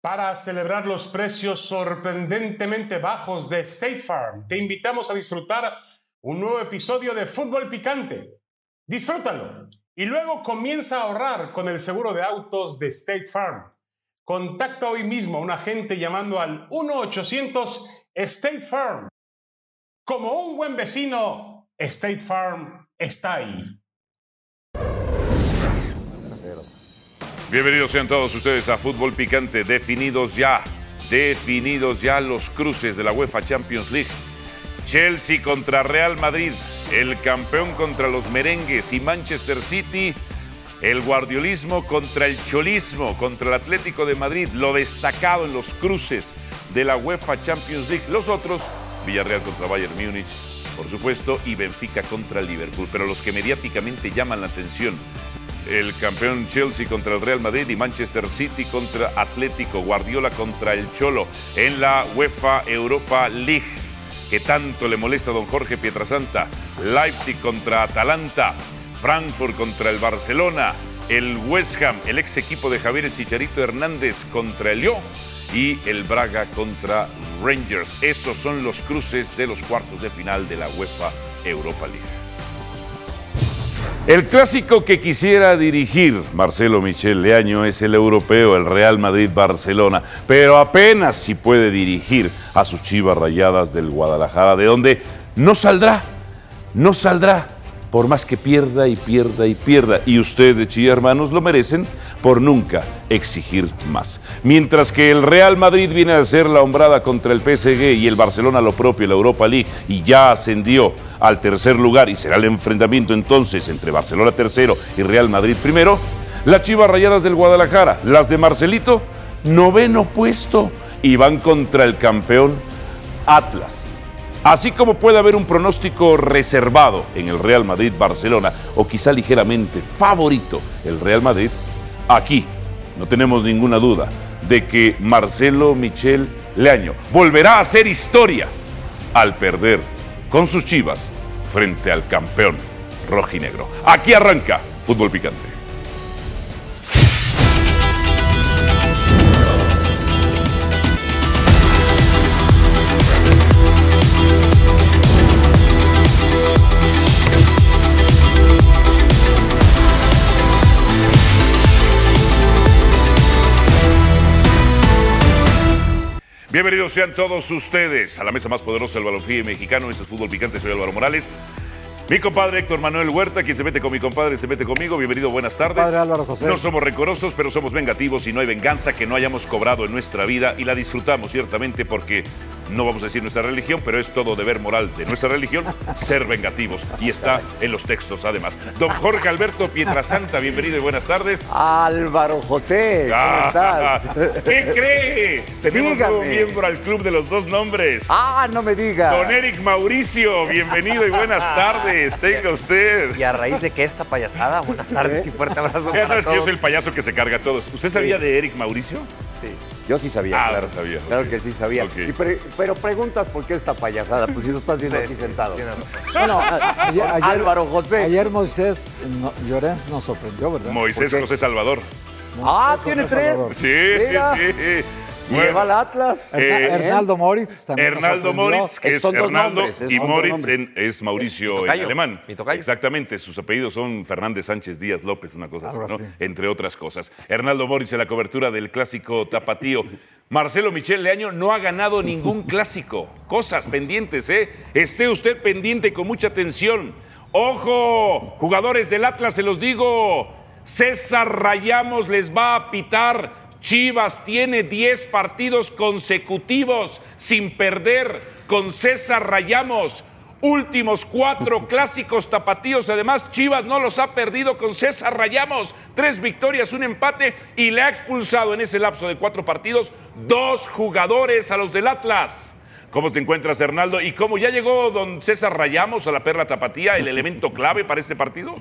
Para celebrar los precios sorprendentemente bajos de State Farm, te invitamos a disfrutar un nuevo episodio de Fútbol Picante. Disfrútalo y luego comienza a ahorrar con el seguro de autos de State Farm. Contacta hoy mismo a un agente llamando al 1-800-State Farm. Como un buen vecino, State Farm está ahí. Bienvenidos sean todos ustedes a Fútbol Picante. Definidos ya los cruces de la UEFA Champions League. Chelsea contra Real Madrid, el campeón contra los merengues, y Manchester City, el guardiolismo contra el cholismo, contra el Atlético de Madrid, lo destacado en los cruces de la UEFA Champions League. Los otros, Villarreal contra Bayern Múnich, por supuesto, y Benfica contra Liverpool. Pero los que mediáticamente llaman la atención, el campeón Chelsea contra el Real Madrid y Manchester City contra Atlético, Guardiola contra el Cholo en la UEFA Europa League, que tanto le molesta a don Jorge Pietrasanta. Leipzig contra Atalanta, Frankfurt contra el Barcelona, el West Ham, el ex equipo de Javier el Chicharito Hernández contra el Lyon, y el Braga contra Rangers. Esos son los cruces de los cuartos de final de la UEFA Europa League. El clásico que quisiera dirigir Marcelo Michel Leaño es el europeo, el Real Madrid-Barcelona, pero apenas si puede dirigir a sus Chivas Rayadas del Guadalajara, de donde no saldrá, por más que pierda y pierda y pierda. Y ustedes, Chilla hermanos, lo merecen por nunca exigir más. Mientras que el Real Madrid viene a hacer la hombrada contra el PSG y el Barcelona lo propio en la Europa League y ya ascendió al tercer lugar, y será el enfrentamiento entonces entre Barcelona tercero y Real Madrid primero, las Chivas Rayadas del Guadalajara, las de Marcelito, noveno puesto, y van contra el campeón Atlas. Así como puede haber un pronóstico reservado en el Real Madrid-Barcelona, o quizá ligeramente favorito el Real Madrid, aquí no tenemos ninguna duda de que Marcelo Michel Leaño volverá a hacer historia al perder con sus Chivas frente al campeón rojinegro. Aquí arranca Fútbol Picante. Bienvenidos sean todos ustedes a la mesa más poderosa del balompié mexicano. Esto es Fútbol Picante, soy Álvaro Morales. Mi compadre Héctor Manuel Huerta, quien se mete con mi compadre, se mete conmigo. Bienvenido, buenas tardes. Padre Álvaro José. No somos rencorosos, pero somos vengativos, y no hay venganza que no hayamos cobrado en nuestra vida, y la disfrutamos ciertamente porque, no vamos a decir nuestra religión, pero es todo deber moral de nuestra religión ser vengativos, y está en los textos además. Don Jorge Alberto Pietrasanta, bienvenido y buenas tardes. Álvaro José, ¿cómo estás? ¿Qué cree? Tenemos un nuevo miembro al club de los dos nombres. No me diga. Don Eric Mauricio, bienvenido y buenas tardes. Tenga usted. Y a raíz de que esta payasada, buenas tardes y fuerte abrazo Ya para sabes que yo todos. soy el payaso que se carga a todos. ¿Usted sabía de Eric Mauricio? Sí, yo sí sabía. Claro, sabía. Claro que sí sabía. Ok. Pero preguntas por qué esta payasada, pues si lo estás viendo aquí sentado. Tienes razón. Bueno, ayer, Álvaro José. ayer Moisés Llorens nos sorprendió, ¿verdad? Moisés ¿Por qué? José Salvador. Moisés tiene José tres. Salvador. Sí, Mira. sí. Lleva al Atlas. Hernaldo Moritz también nos Hernaldo sorprendió. Moritz, que es Son dos Hernaldo, nombres, y son dos Moritz nombres. es Mauricio Mi en tocayo, alemán. mi tocayo. Exactamente, sus apellidos son Fernández Sánchez Díaz López, una cosa así, Algo ¿no? así. Entre otras cosas. Hernaldo Moritz en la cobertura del clásico tapatío. Marcelo Michel Leaño no ha ganado ningún clásico. Cosas pendientes, ¿eh? Esté usted pendiente con mucha atención. ¡Ojo! Jugadores del Atlas, se los digo. César Rayamos les va a pitar. Chivas tiene 10 partidos consecutivos sin perder con César Rayamos. Últimos 4 clásicos tapatíos. Además, Chivas no los ha perdido con César Rayamos. 3 victorias, 1 empate, y le ha expulsado en ese lapso de 4 partidos 2 jugadores a los del Atlas. ¿Cómo te encuentras, Hernaldo? ¿Y cómo ya llegó don César Rayamos a la Perla Tapatía, el elemento clave para este partido?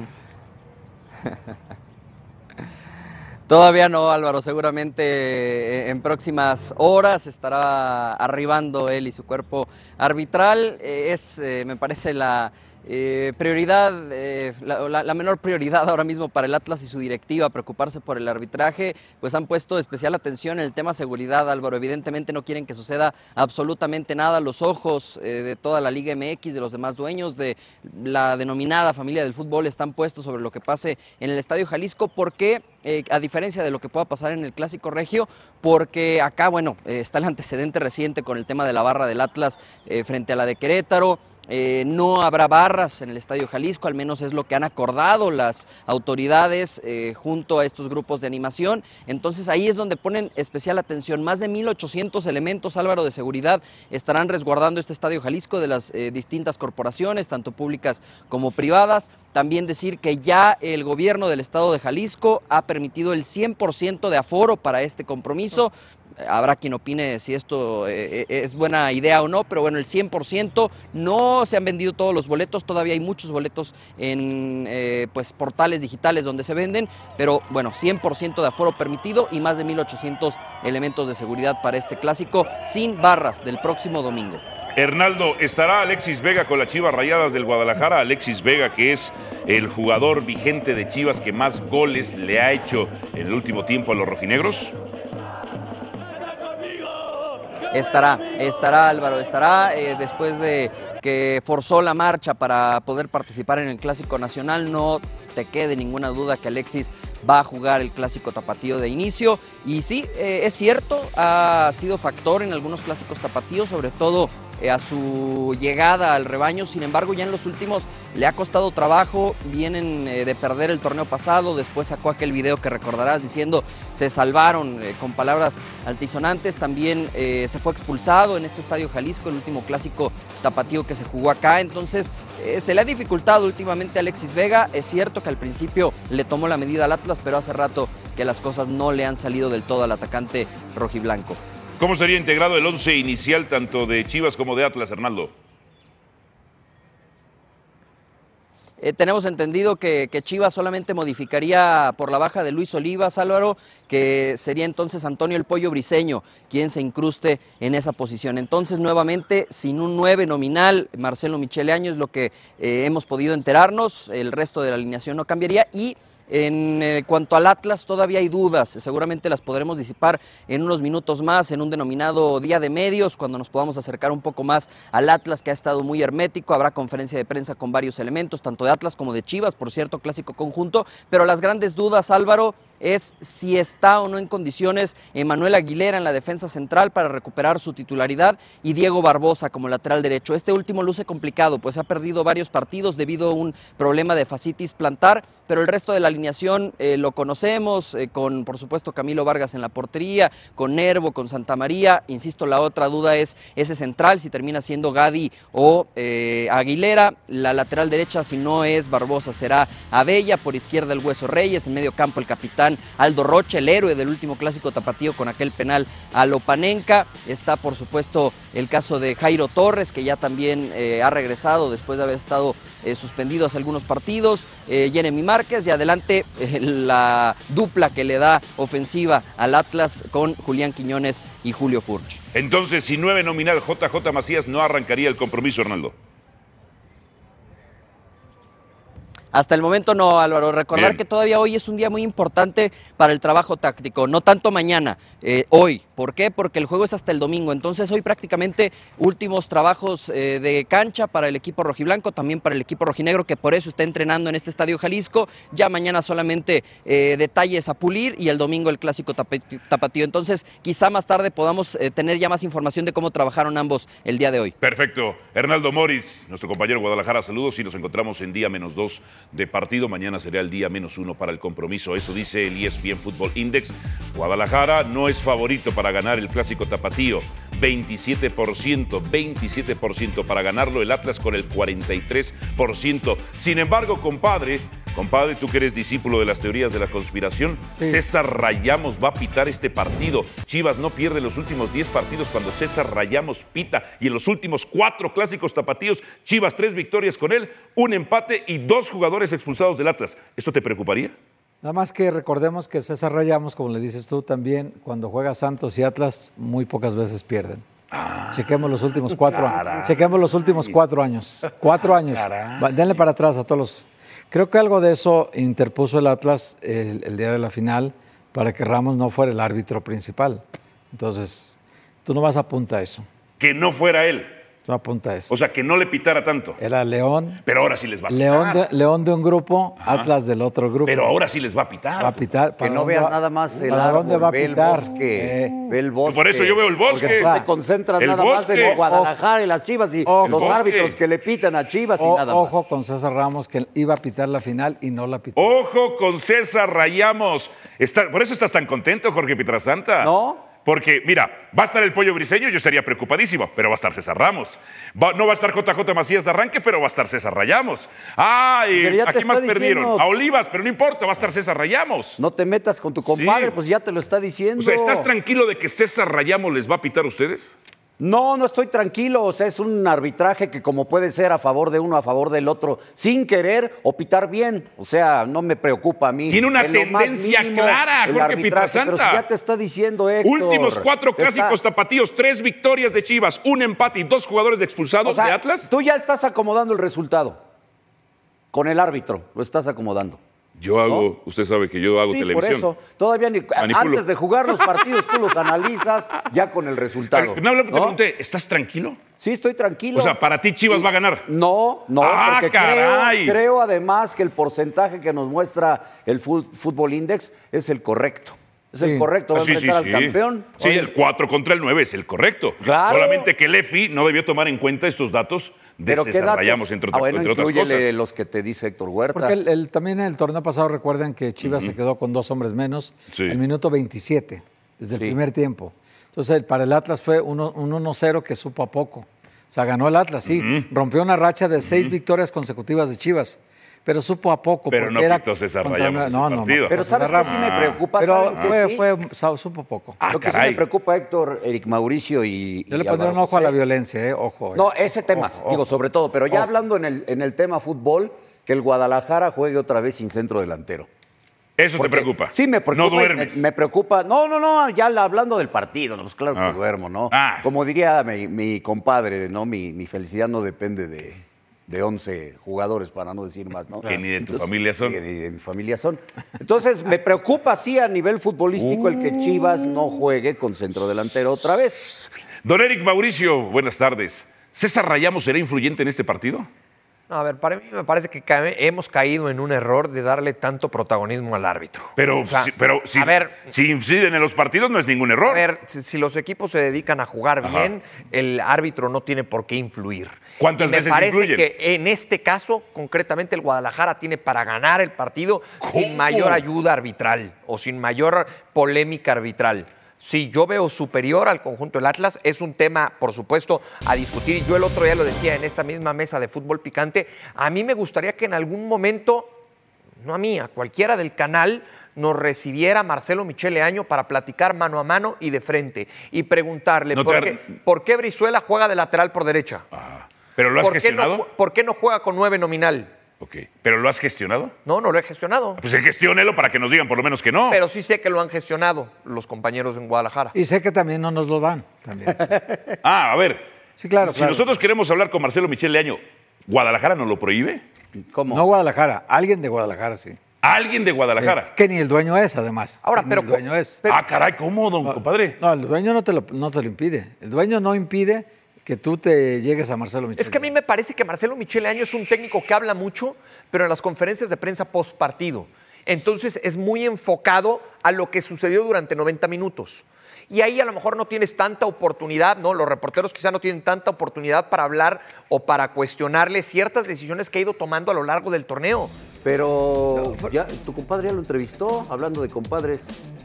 Todavía no, Álvaro. Seguramente en próximas horas estará arribando él y su cuerpo arbitral. Me parece, la prioridad, la menor prioridad ahora mismo para el Atlas y su directiva, preocuparse por el arbitraje, pues han puesto especial atención en el tema seguridad, Álvaro. Evidentemente no quieren que suceda absolutamente nada. Los ojos de toda la Liga MX, de los demás dueños, de la denominada familia del fútbol, están puestos sobre lo que pase en el Estadio Jalisco. ¿Por qué? A diferencia de lo que pueda pasar en el Clásico Regio, porque acá, bueno, está el antecedente reciente con el tema de la barra del Atlas frente a la de Querétaro. No habrá barras en el Estadio Jalisco, al menos es lo que han acordado las autoridades junto a estos grupos de animación. Entonces ahí es donde ponen especial atención. Más de 1,800 elementos, Álvaro, de seguridad estarán resguardando este Estadio Jalisco de las distintas corporaciones, tanto públicas como privadas. También decir que ya el gobierno del estado de Jalisco ha permitido el 100% de aforo para este compromiso. Habrá quien opine si esto es buena idea o no, pero bueno, el 100%. No se han vendido todos los boletos, todavía hay muchos boletos en pues portales digitales donde se venden, pero bueno, 100% de aforo permitido y más de 1,800 elementos de seguridad para este clásico sin barras del próximo domingo. Hernaldo, ¿estará Alexis Vega con las Chivas Rayadas del Guadalajara? Alexis Vega, que es el jugador vigente de Chivas que más goles le ha hecho en el último tiempo a los rojinegros. Estará Álvaro, después de que forzó la marcha para poder participar en el Clásico Nacional. No te quede ninguna duda que Alexis va a jugar el Clásico Tapatío de inicio. Y sí, es cierto, ha sido factor en algunos clásicos tapatíos, sobre todo a su llegada al rebaño. Sin embargo, ya en los últimos le ha costado trabajo. Vienen de perder el torneo pasado, después sacó aquel video que recordarás diciendo se salvaron, con palabras altisonantes. También se fue expulsado en este Estadio Jalisco, el último clásico tapatío que se jugó acá. Entonces se le ha dificultado últimamente a Alexis Vega. Es cierto que al principio le tomó la medida al Atlas, pero hace rato que las cosas no le han salido del todo al atacante rojiblanco. ¿Cómo sería integrado el 11 inicial tanto de Chivas como de Atlas, Hernaldo? Tenemos entendido que Chivas solamente modificaría por la baja de Luis Olivas, Álvaro, que sería entonces Antonio El Pollo Briseño quien se incruste en esa posición. Entonces, nuevamente, sin un 9 nominal, Marcelo Michel Leaño es lo que hemos podido enterarnos. El resto de la alineación no cambiaría. Y en cuanto al Atlas, todavía hay dudas, seguramente las podremos disipar en unos minutos más, en un denominado día de medios, cuando nos podamos acercar un poco más al Atlas, que ha estado muy hermético. Habrá conferencia de prensa con varios elementos, tanto de Atlas como de Chivas, por cierto, clásico conjunto, pero las grandes dudas, Álvaro, es si está o no en condiciones Emanuel Aguilera en la defensa central para recuperar su titularidad y Diego Barbosa como lateral derecho. Este último luce complicado, pues ha perdido varios partidos debido a un problema de fascitis plantar, pero el resto de la alineación lo conocemos, con por supuesto Camilo Vargas en la portería, con Nervo, con Santa María. Insisto, la otra duda es ese central, si termina siendo Gadi o Aguilera. La lateral derecha, si no es Barbosa, será Abella. Por izquierda el Hueso Reyes, en medio campo el capitán Aldo Rocha, el héroe del último clásico tapatío con aquel penal a Lopanenka. Está por supuesto el caso de Jairo Torres, que ya también ha regresado después de haber estado suspendido hace algunos partidos. Jeremy Márquez, y adelante la dupla que le da ofensiva al Atlas con Julián Quiñones y Julio Furch. Entonces, si 9 nominal JJ Macías no arrancaría el compromiso, Hernaldo. Hasta el momento no, Álvaro. Recordar Bien. que todavía hoy es un día muy importante para el trabajo táctico, no tanto mañana, hoy. ¿Por qué? Porque el juego es hasta el domingo. Entonces hoy prácticamente últimos trabajos de cancha para el equipo rojiblanco, también para el equipo rojinegro, que por eso está entrenando en este Estadio Jalisco. Ya mañana solamente detalles a pulir y el domingo el clásico tapatío. Entonces quizá más tarde podamos tener ya más información de cómo trabajaron ambos el día de hoy. Perfecto. Hernaldo Moritz, nuestro compañero en Guadalajara, saludos y nos encontramos en día -2 de partido. Mañana será el día -1 para el compromiso. Eso dice el ESPN Football Index. Guadalajara no es favorito para ganar el clásico tapatío. 27% para ganarlo. El Atlas con el 43%. Sin embargo, compadre, tú que eres discípulo de las teorías de la conspiración, sí. César Rayamos va a pitar este partido. Chivas no pierde los últimos 10 partidos cuando César Rayamos pita. Y en los últimos 4 clásicos tapatíos, Chivas 3 victorias con él, 1 empate y 2 jugadores expulsados del Atlas. ¿Esto te preocuparía? Nada más que recordemos que César Rayamos, como le dices tú también, cuando juega Santos y Atlas, muy pocas veces pierden. Chequemos los últimos 4 años. Chequemos los últimos 4 años. 4 años. Denle para atrás a todos los... Creo que algo de eso interpuso el Atlas el día de la final para que Ramos no fuera el árbitro principal. Entonces, tú no vas a apuntar a eso. Que no fuera él. Tú apunta a eso. O sea, que no le pitara tanto. Era León. Pero ahora sí les va a pitar. León de un grupo, Atlas del otro grupo. Pero ahora sí les va a pitar. Va a pitar. Que no veas nada más el ¿para árbol, dónde va a ve el pitar? bosque. Ve el bosque. Por eso yo veo el bosque. Porque tú te concentras El nada más bosque. en Guadalajara y las Chivas y Ojo. los El bosque. árbitros que le pitan a Chivas y nada más. Ojo con César Ramos, que iba a pitar la final y no la pitó. Ojo con César Rayamos. Por eso estás tan contento, Jorge Pietrasanta. ¿No? Porque, mira, va a estar el Pollo Briseño, yo estaría preocupadísimo, pero va a estar César Ramos. No va a estar JJ Macías de arranque, pero va a estar César Rayamos. Pero ya te aquí más está perdieron. diciendo. A Olivas, pero no importa, va a estar César Rayamos. No te metas con tu compadre, Sí. pues ya te lo está diciendo. O sea, ¿estás tranquilo de que César Rayamos les va a pitar a ustedes? No, no estoy tranquilo. O sea, es un arbitraje que como puede ser a favor de uno, a favor del otro, sin querer o pitar bien. O sea, no me preocupa a mí. Tiene una En lo más tendencia mínimo, clara, el Jorge arbitraje. Pietrasanta. Pero si ya te está diciendo, Héctor. Últimos 4 Está- clásicos tapatíos, 3 victorias de Chivas, 1 empate y 2 jugadores expulsados O sea, de Atlas. tú ya estás acomodando el resultado. Con el árbitro, lo estás acomodando. Yo hago, usted sabe que yo hago Sí, televisión. por eso. Todavía Manipulo. antes de jugar los partidos, tú los analizas ya con el resultado. Pero, te ¿no? pregunté, ¿estás tranquilo? Sí, estoy tranquilo. O sea, para ti Chivas va a ganar. No, ¡Ah, porque caray! creo además que el porcentaje que nos muestra el Fútbol Index es el correcto. Es el Sí. correcto, va a Sí, enfrentar al campeón. Sí, Oye, el 4 contra el 9 es el correcto. Claro. Solamente que el EFI no debió tomar en cuenta estos datos de pero ¿qué César datos? Rayamos, entre otras inclúyele cosas. los que te dice Héctor Huerta. Porque también en el torneo pasado recuerdan que Chivas se quedó con 2 hombres menos Sí. el minuto 27, desde el Sí. primer tiempo. Entonces, para el Atlas fue un 1-0 que supo a poco. O sea, ganó el Atlas, sí. Rompió una racha de 6 victorias consecutivas de Chivas, pero supo a poco. Pero porque no era pitó César contra Rayamos ese no, partido. Pero ¿sabes qué sí me preocupa? Pero ¿Saben qué sí? supo poco. Ah, Lo que sí caray. me preocupa, Héctor, Eric Mauricio y Yo le y pondría un Álvaro ojo a la José. violencia, ojo. No, ese tema, Ojo, digo, ojo. sobre todo. Pero ya Ojo. hablando en el tema fútbol, que el Guadalajara juegue otra vez sin centro delantero. Eso Porque- te preocupa. Sí, me preocupa. No duermes. Me preocupa. No, ya hablando del partido, pues claro Ah. que duermo, ¿no? Ah. Como diría mi compadre, ¿no? Mi felicidad no depende de 11 jugadores, para no decir más, ¿no? Que ni de tu familia son. Que ni de mi familia son. Entonces, me preocupa, sí, a nivel futbolístico, el que Chivas no juegue con centro delantero otra vez. Don Eric Mauricio, buenas tardes. ¿César Rayamos será influyente en este partido? No, a ver, para mí me parece que hemos caído en un error de darle tanto protagonismo al árbitro. Pero, O sea, si, a ver, si inciden en los partidos no es ningún error. a ver, si los equipos se dedican a jugar Ajá. bien, el árbitro no tiene por qué influir. ¿Cuántas Y me veces parece influyen? que en este caso, concretamente, el Guadalajara tiene para ganar el partido sin ¿Cómo? mayor ayuda arbitral o sin mayor polémica arbitral. Sí, yo veo superior al conjunto del Atlas. Es un tema, por supuesto, a discutir. Y yo el otro día lo decía en esta misma mesa de fútbol picante. A mí me gustaría que en algún momento, no a mí, a cualquiera del canal, nos recibiera Marcelo Michele Año para platicar mano a mano y de frente. Y preguntarle No te- por qué Brizuela juega de lateral por derecha. Ah, ¿pero lo has ¿Por qué, gestionado? ¿Por qué no juega con 9 nominal? Ok. ¿Pero lo has gestionado? No lo he gestionado. Pues gestiónelo para que nos digan por lo menos que no. Pero sí sé que lo han gestionado los compañeros en Guadalajara. Y sé que también no nos lo dan. También. A ver. Sí, claro, Si claro. nosotros queremos hablar con Marcelo Michele Año, ¿Guadalajara nos lo prohíbe? ¿Cómo? No Guadalajara, alguien de Guadalajara, sí. ¿Alguien de Guadalajara? Que ni el dueño es, además. Ahora, Que pero ni el dueño es. Ah, caray, ¿cómo, don compadre? No, el dueño no te lo impide. El dueño no impide que tú te llegues a Marcelo Michele. Es que a mí me parece que Marcelo Michele Año es un técnico que habla mucho, pero en las conferencias de prensa post partido. Entonces es muy enfocado a lo que sucedió durante 90 minutos. Y ahí a lo mejor no tienes tanta oportunidad, ¿no? Los reporteros quizá no tienen tanta oportunidad para hablar o para cuestionarle ciertas decisiones que ha ido tomando a lo largo del torneo. Pero ya, tu compadre ya lo entrevistó, hablando de compadres.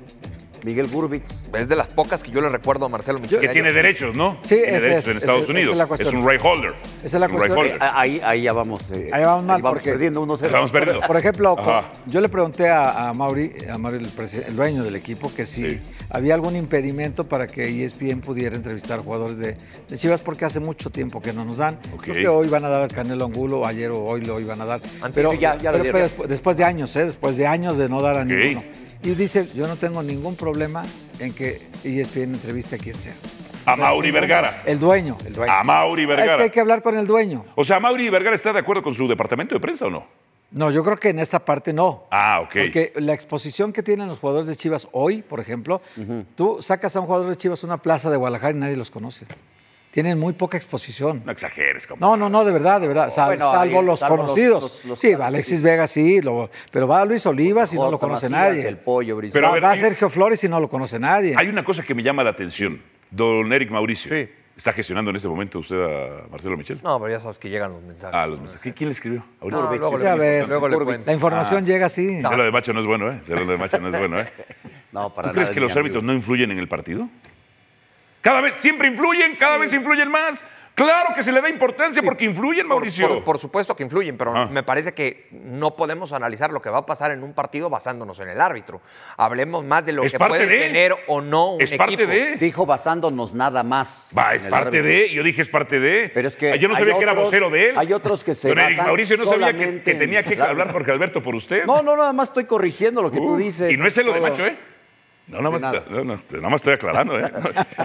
Miguel Gurbitz. Es de las pocas que yo le recuerdo a Marcelo Michele Que Año. tiene derechos, ¿no? Sí, tiene ese derechos es, en Estados esa Unidos. es la Es cuestión. un right holder. Esa es la Un right cuestión. holder. Ahí ya vamos. Ahí vamos mal, vamos porque- perdiendo 1-0. Estamos perdiendo. Por ejemplo, Ajá. yo le pregunté a Mauri el dueño del equipo, que si Sí. había algún impedimento para que ESPN pudiera entrevistar jugadores de Chivas, porque hace mucho tiempo que no nos dan. Ok. Creo que hoy van a dar al Canelo Angulo, ayer o hoy lo iban a dar. Pero, ya lo dieron. después de años, después de años de no dar a Ok. ninguno. Y dice, yo no tengo ningún problema en que ESPN entreviste a quien sea. A Mauri Vergara. El dueño. A Mauri Vergara. Es que hay que hablar con el dueño. O sea, ¿Mauri Vergara está de acuerdo con su departamento de prensa o no? No, yo creo que en esta parte no. Ah, ok. Porque la exposición que tienen los jugadores de Chivas hoy, por ejemplo, tú sacas a un jugador de Chivas a una plaza de Guadalajara y nadie los conoce. Tienen muy poca exposición. No exageres, compadre. No, de verdad. Bueno, salvo los conocidos. Sí, va Alexis Vega, sí, pero va Luis Olivas y no lo conoce nadie. El Pollo Briseño. Pero Va Sergio Flores y no lo conoce nadie. Hay una cosa que me llama la atención. Don Eric Mauricio. Sí. ¿Está gestionando en este momento usted a Marcelo Michel? No, pero ya sabes que llegan los mensajes. Ah, los mensajes. ¿Quién le escribió? No, luego le cuento. La información llega así. Lo de Macho no es bueno, ¿eh? Lo de Macho no es bueno, ¿eh? No, para ¿Tú crees que los árbitros no influyen en el partido? Cada vez, siempre influyen, cada vez influyen más. Claro que se le da importancia porque influyen, Mauricio. Por supuesto que influyen, pero me parece que no podemos analizar lo que va a pasar en un partido basándonos en el árbitro. Hablemos más de lo que puede tener o no un equipo. Es parte de. Dijo basándonos nada más. Es parte de. Yo dije es parte de. Pero es que yo no sabía que era vocero de él. Hay otros que se Don Eric Mauricio no sabía que en tenía que hablar Jorge Alberto por usted. No, nada más estoy corrigiendo lo que tú dices. Y no es lo de Macho, ¿eh? No, nada más estoy aclarando, ¿eh?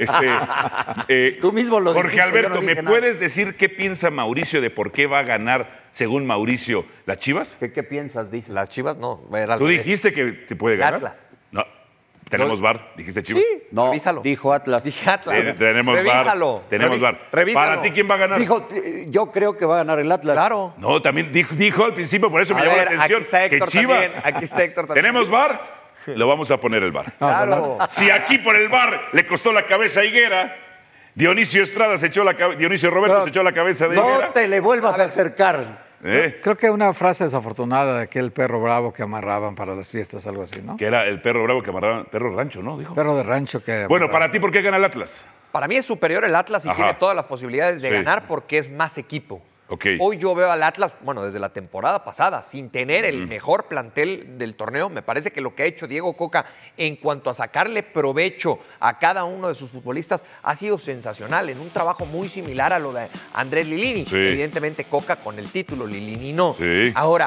Tú mismo lo Jorge dijiste, Alberto, yo no ¿me dije puedes decir qué piensa Mauricio de por qué va a ganar, según Mauricio, las Chivas? ¿Qué piensas? Dice. Las Chivas no. ¿Tú dijiste que te puede ganar? Atlas. No. Tenemos VAR, dijiste Chivas. Sí, no, revísalo. Dijo Atlas. Dije Atlas. Tenemos Revísalo. VAR. Tenemos VAR. Revísalo. ¿Para ti quién va a ganar? Dijo, yo creo que va a ganar el Atlas. Claro. No, también dijo al principio, por eso me llamó la atención. Aquí está Héctor que Chivas. también. Aquí está Héctor también. ¿Tenemos VAR? Lo vamos a poner el VAR. Claro. Si aquí por el VAR le costó la cabeza a Higuera, Dionisio Estrada Dionisio Roberto se echó la cabeza de Higuera. No te le vuelvas a acercar. Creo que una frase desafortunada de aquel perro bravo que amarraban para las fiestas, algo así, ¿no? Que era el perro bravo que amarraban, perro rancho, ¿no? Dijo. Perro de rancho que... Bueno, para ti, ¿por qué gana el Atlas? Para mí es superior el Atlas y tiene todas las posibilidades de ganar porque es más equipo. Okay. Hoy yo veo al Atlas, desde la temporada pasada, sin tener el mejor plantel del torneo. Me parece que lo que ha hecho Diego Coca en cuanto a sacarle provecho a cada uno de sus futbolistas ha sido sensacional, en un trabajo muy similar a lo de Andrés Lilini. Sí. Evidentemente Coca con el título, Lilini no. Sí. Ahora,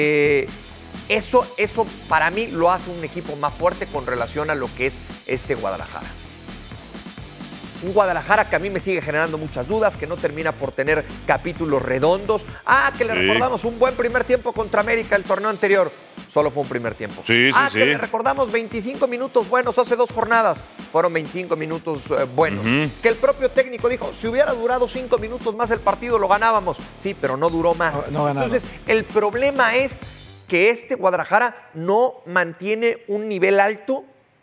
eso para mí lo hace un equipo más fuerte con relación a lo que es este Guadalajara. Un Guadalajara que a mí me sigue generando muchas dudas, que no termina por tener capítulos redondos. Que le recordamos un buen primer tiempo contra América el torneo anterior. Solo fue un primer tiempo. Que le recordamos 25 minutos buenos hace 2 jornadas. Fueron 25 minutos buenos. Que el propio técnico dijo, si hubiera durado 5 minutos más el partido lo ganábamos. Sí, pero no duró más. No Entonces, el problema es que este Guadalajara no mantiene un nivel alto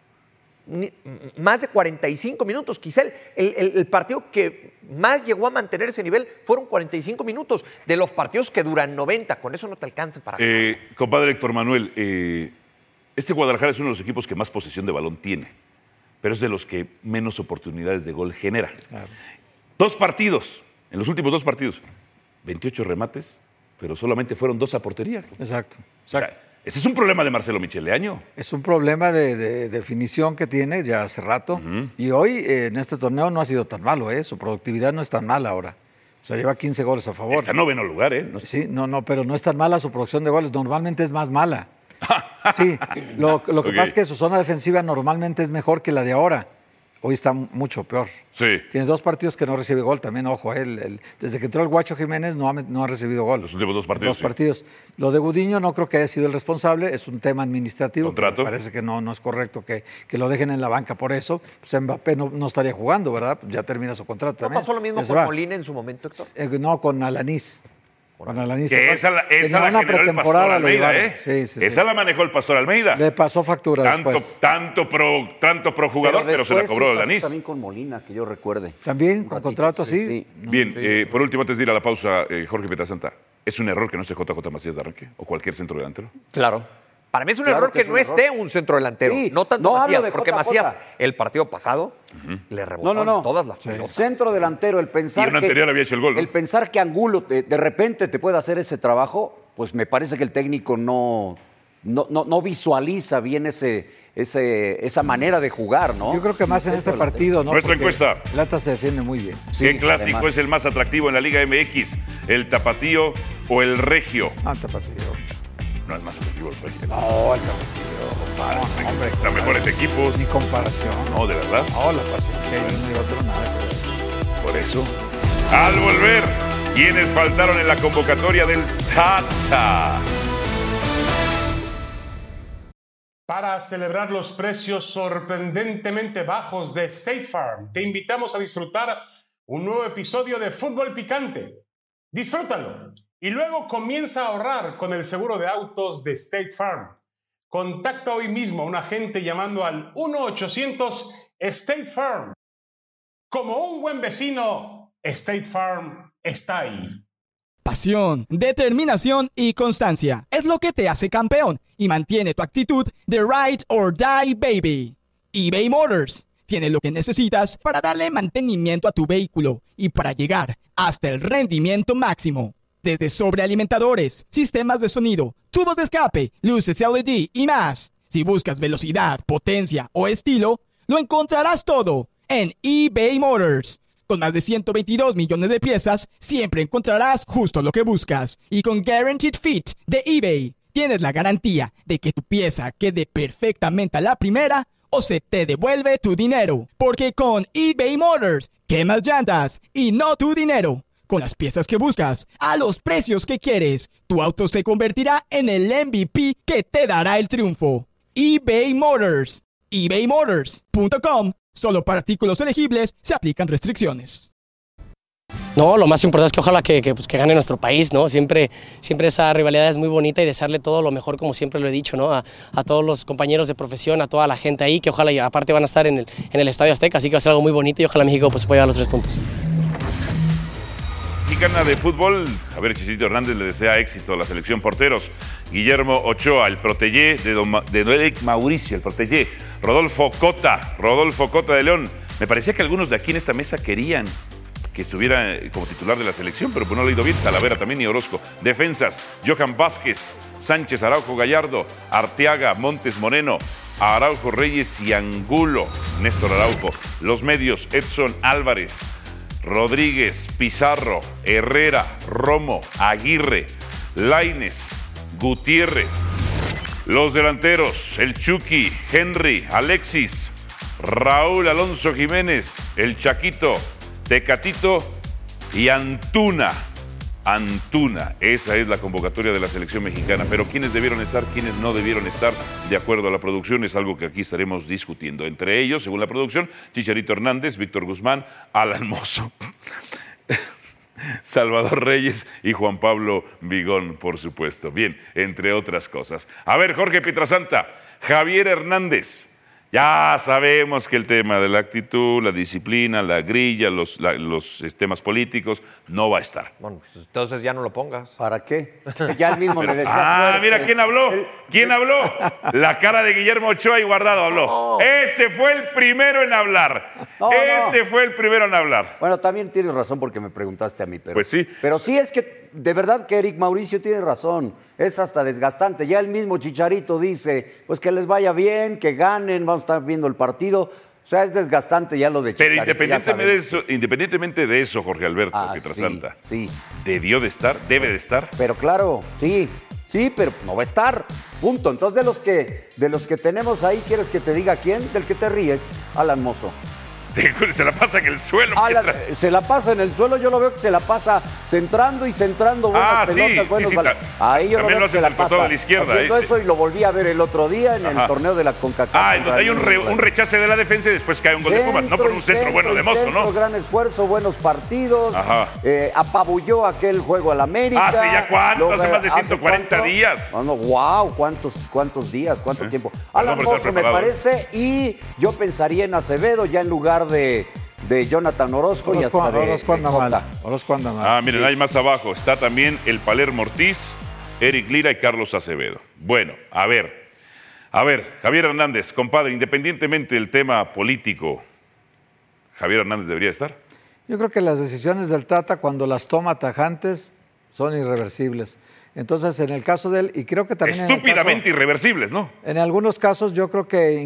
más de 45 minutos. Quizá el partido que más llegó a mantener ese nivel fueron 45 minutos de los partidos que duran 90. Con eso no te alcanza para ganar. Compadre Héctor Manuel, este Guadalajara es uno de los equipos que más posesión de balón tiene, pero es de los que menos oportunidades de gol genera. Claro. 2 partidos, en los últimos 2 partidos, 28 remates, pero solamente fueron 2 a portería. Exacto. O sea, ese es un problema de Marcelo Michel Leaño. Es un problema de definición que tiene ya hace rato. Y hoy en este torneo no ha sido tan malo, Su productividad no es tan mala ahora. O sea, lleva 15 goles a favor. Está en 9º lugar, Sí, pero no es tan mala su producción de goles. Normalmente es más mala. Sí, lo que pasa es que su zona defensiva normalmente es mejor que la de ahora. Hoy está mucho peor. Sí. Tiene 2 partidos que no recibe gol. También, ojo, desde que entró el Guacho Jiménez no ha recibido gol. Los últimos 2 partidos. 2 partidos. Lo de Gudiño no creo que haya sido el responsable. Es un tema administrativo. ¿Contrato? Me parece que no es correcto que lo dejen en la banca por eso. Pues Mbappé no estaría jugando, ¿verdad? Ya termina su contrato también. ¿No pasó lo mismo con Molina en su momento, Héctor? No, con Alanis. Con Alanis. Que esa la generó el Pastor Almeida, Sí. Esa la manejó el Pastor Almeida. Le pasó factura tanto pro jugador, pero se la cobró Alanis. También con Molina, que yo recuerde. También, con contrato así. Sí. Bien, por último, antes de ir a la pausa, Jorge Pietrasanta, ¿es un error que no esté JJ Macías de arranque o cualquier centro delantero? Claro. Para mí es un error que no esté un centro delantero. Sí, no tanto Macías, porque Macías, el partido pasado, le rebotaron todas las pelotas. Centro delantero, el pensar y en anterior había hecho el gol, ¿no? El pensar que Angulo de repente te puede hacer ese trabajo, pues me parece que el técnico no visualiza bien esa manera de jugar, ¿no? Yo creo que más en este partido, ¿no? Nuestra encuesta. El Atlas se defiende muy bien. ¿Qué clásico además es el más atractivo en la Liga MX? ¿El Tapatío o el Regio? Tapatío. No es más efectivo el Pachuca. No, el Tapatío. Hombre, están mejores equipos. Ni comparación. No, de verdad. No, la pasión que hay uno y otro, nada que ver. Por eso, al volver, ¿quiénes faltaron en la convocatoria del Tata? Para celebrar los precios sorprendentemente bajos de State Farm, te invitamos a disfrutar un nuevo episodio de Fútbol Picante. Disfrútalo y luego comienza a ahorrar con el seguro de autos de State Farm. Contacta hoy mismo a un agente llamando al 1-800 State Farm. Como un buen vecino, State Farm está ahí. Pasión, determinación y constancia es lo que te hace campeón y mantiene tu actitud de ride or die, baby. eBay Motors tiene lo que necesitas para darle mantenimiento a tu vehículo y para llegar hasta el rendimiento máximo. Desde sobrealimentadores, sistemas de sonido, tubos de escape, luces LED y más. Si buscas velocidad, potencia o estilo, lo encontrarás todo en eBay Motors. Con más de 122 millones de piezas, siempre encontrarás justo lo que buscas. Y con Guaranteed Fit de eBay, tienes la garantía de que tu pieza quede perfectamente a la primera o se te devuelve tu dinero. Porque con eBay Motors, quemas llantas y no tu dinero. Con las piezas que buscas, a los precios que quieres, tu auto se convertirá en el MVP que te dará el triunfo. eBay Motors. ebaymotors.com. Solo para artículos elegibles se aplican restricciones. No, lo más importante es que ojalá que gane nuestro país, ¿no? Siempre esa rivalidad es muy bonita y desearle todo lo mejor, como siempre lo he dicho, ¿no? A todos los compañeros de profesión, a toda la gente ahí, que ojalá, y aparte van a estar en el Estadio Azteca, así que va a ser algo muy bonito y ojalá México se pueda llevar los 3 puntos. Mexicana de fútbol, a ver, Chicharito Hernández le desea éxito a la selección. Porteros: Guillermo Ochoa, el protégé de Eric Mauricio, el protégé. Rodolfo Cota de León. Me parecía que algunos de aquí en esta mesa querían que estuviera como titular de la selección, pero pues no lo he ido bien. Talavera también y Orozco. Defensas: Johan Vázquez, Sánchez, Araujo, Gallardo, Arteaga, Montes, Moreno, Araujo, Reyes y Angulo. Néstor Araujo. Los medios: Edson Álvarez, Rodríguez, Pizarro, Herrera, Romo, Aguirre, Lainez, Gutiérrez. Los delanteros: el Chucky, Henry, Alexis, Raúl Alonso Jiménez, el Chaquito, Tecatito y Antuna. Esa es la convocatoria de la selección mexicana. Pero ¿quiénes debieron estar, quiénes no debieron estar? De acuerdo a la producción, es algo que aquí estaremos discutiendo. Entre ellos, según la producción, Chicharito Hernández, Víctor Guzmán, Alan Mozo, Salvador Reyes y Juan Pablo Vigón, por supuesto. Bien, entre otras cosas. A ver, Jorge Pietrasanta, Javier Hernández. Ya sabemos que el tema de la actitud, la disciplina, la grilla, los temas políticos, no va a estar. Bueno, pues entonces ya no lo pongas. ¿Para qué? Ya él mismo le decía. Mira, ¿quién habló? ¿Quién habló? La cara de Guillermo Ochoa y Guardado habló. No. Ese fue el primero en hablar. Fue el primero en hablar. Bueno, también tienes razón porque me preguntaste a mí. Pero, pues sí. Pero sí es que de verdad que Eric Mauricio tiene razón. Es hasta desgastante. Ya el mismo Chicharito dice, pues que les vaya bien, que ganen, vamos a estar viendo el partido. O sea, es desgastante ya lo de Chicharito. Pero independientemente de eso, Jorge Alberto Pietrasanta, sí. ¿debió de estar? ¿Debe de estar? Pero claro, sí, pero no va a estar. Punto. Entonces, de los que tenemos ahí, ¿quieres que te diga quién? Del que te ríes, Alan Mozo. Se la pasa en el suelo. Se la pasa en el suelo, yo lo veo que se la pasa centrando buenas pelotas, sí. Ahí yo también lo veo que se la pasa de la izquierda, haciendo eso, y lo volví a ver el otro día en el torneo de la CONCACAF. Entonces hay un rechace de la defensa y después cae un gol de Pumas, no por un centro bueno de Mozo, ¿no? Gran esfuerzo, buenos partidos, apabulló aquel juego al América. ¿Hace ya cuánto? Hace más de 140 días. Wow, ¿cuántos días? ¿Cuánto tiempo? Alan Mozo me parece, y yo pensaría en Acevedo ya en lugar de Jonathan Orozco y hasta de Orozco anda mal. Miren, hay más abajo. Está también el Palermo Ortiz, Eric Lira y Carlos Acevedo. Bueno, a ver, Javier Hernández, compadre, independientemente del tema político, ¿Javier Hernández debería estar? Yo creo que las decisiones del Tata, cuando las toma tajantes, son irreversibles. Entonces, en el caso de él, y creo que también... Estúpidamente irreversibles, ¿no? En algunos casos, yo creo que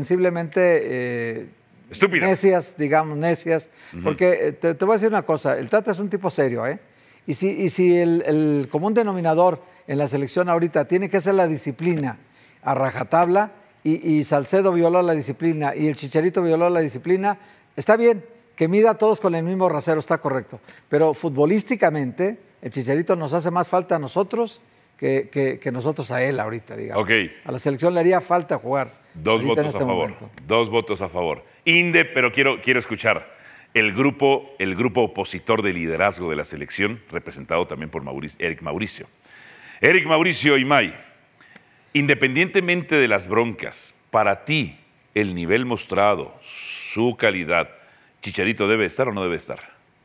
incomprensiblemente... Estúpidas. Necias. Porque te voy a decir una cosa, el Tata es un tipo serio, ¿eh? Y si el común denominador en la selección ahorita tiene que ser la disciplina a rajatabla y Salcedo violó la disciplina y el Chicharito violó la disciplina, está bien, que mida a todos con el mismo rasero, está correcto. Pero futbolísticamente, el Chicharito nos hace más falta a nosotros que nosotros a él ahorita, digamos. Ok. A la selección le haría falta jugar. 2 votos a favor. Momento. 2 votos a favor. Pero quiero escuchar el grupo opositor de liderazgo de la selección, representado también por Eric Mauricio. Eric Mauricio Imay, independientemente de las broncas, para ti, el nivel mostrado, su calidad, ¿Chicharito debe estar o no debe estar?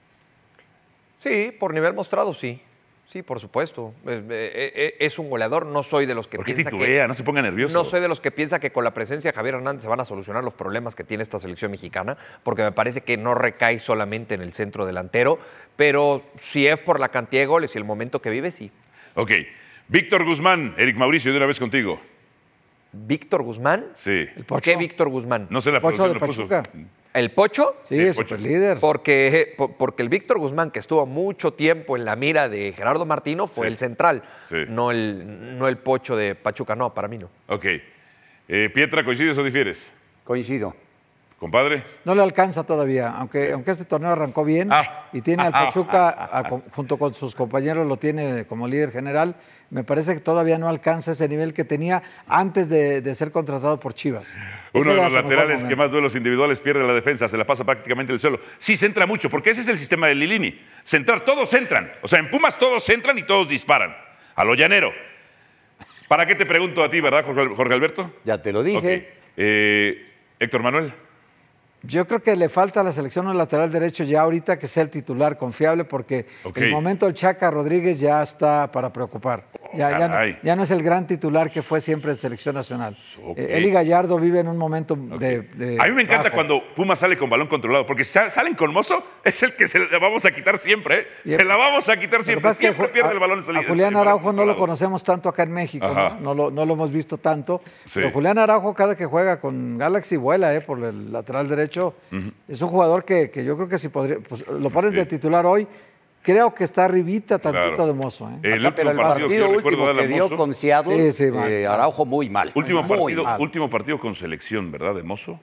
Sí, por nivel mostrado, sí. Sí, por supuesto. Es un goleador. No soy de los que ¿Por qué piensa titubea? No se ponga nervioso. No soy de los que piensa que con la presencia de Javier Hernández se van a solucionar los problemas que tiene esta selección mexicana, porque me parece que no recae solamente en el centro delantero, pero si es por la cantidad de goles y el momento que vive, sí. Ok. Víctor Guzmán, Eric Mauricio, de una vez contigo. ¿Víctor Guzmán? Sí. ¿Por qué Víctor Guzmán? No sé, la Pocho de producción lo puso. Pachuca. ¿El Pocho? Sí, es superlíder. Porque el Víctor Guzmán, que estuvo mucho tiempo en la mira de Gerardo Martino, fue el central, no el Pocho de Pachuca. No, para mí no. Ok. Pietra, ¿coincides o difieres? Coincido. ¿Compadre? No le alcanza todavía, aunque este torneo arrancó bien y tiene al Pachuca, junto con sus compañeros, lo tiene como líder general. Me parece que todavía no alcanza ese nivel que tenía antes de ser contratado por Chivas. Uno de los laterales que más duelos individuales pierde la defensa, se la pasa prácticamente el suelo. Sí, centra mucho, porque ese es el sistema de Lilini. Centrar, todos centran. O sea, en Pumas todos centran y todos disparan. A lo llanero. ¿Para qué te pregunto a ti, verdad, Jorge Alberto? Ya te lo dije. Okay. Héctor Manuel. Yo creo que le falta a la selección un lateral derecho ya ahorita que sea el titular confiable, porque el momento del Chaca Rodríguez ya está para preocupar. Ya no es el gran titular que fue siempre en selección nacional. Eli Gallardo vive en un momento de a mí me encanta bajo. cuando Pumas sale con balón controlado, porque si salen con Mozo, es el que se la vamos a quitar siempre. Se la vamos a quitar siempre. Siempre pierde el balón. A Julián Araujo no lo conocemos tanto acá en México, no lo hemos visto tanto. Sí. Pero Julián Araujo, cada que juega con Galaxy, vuela por el lateral derecho. Es un jugador que yo creo que si podría, pues, lo ponen de titular hoy, creo que está arribita tantito de Mozo. Pero el partido último que dio con Seattle, Araujo muy mal. Último partido con selección, ¿verdad, de Mozo?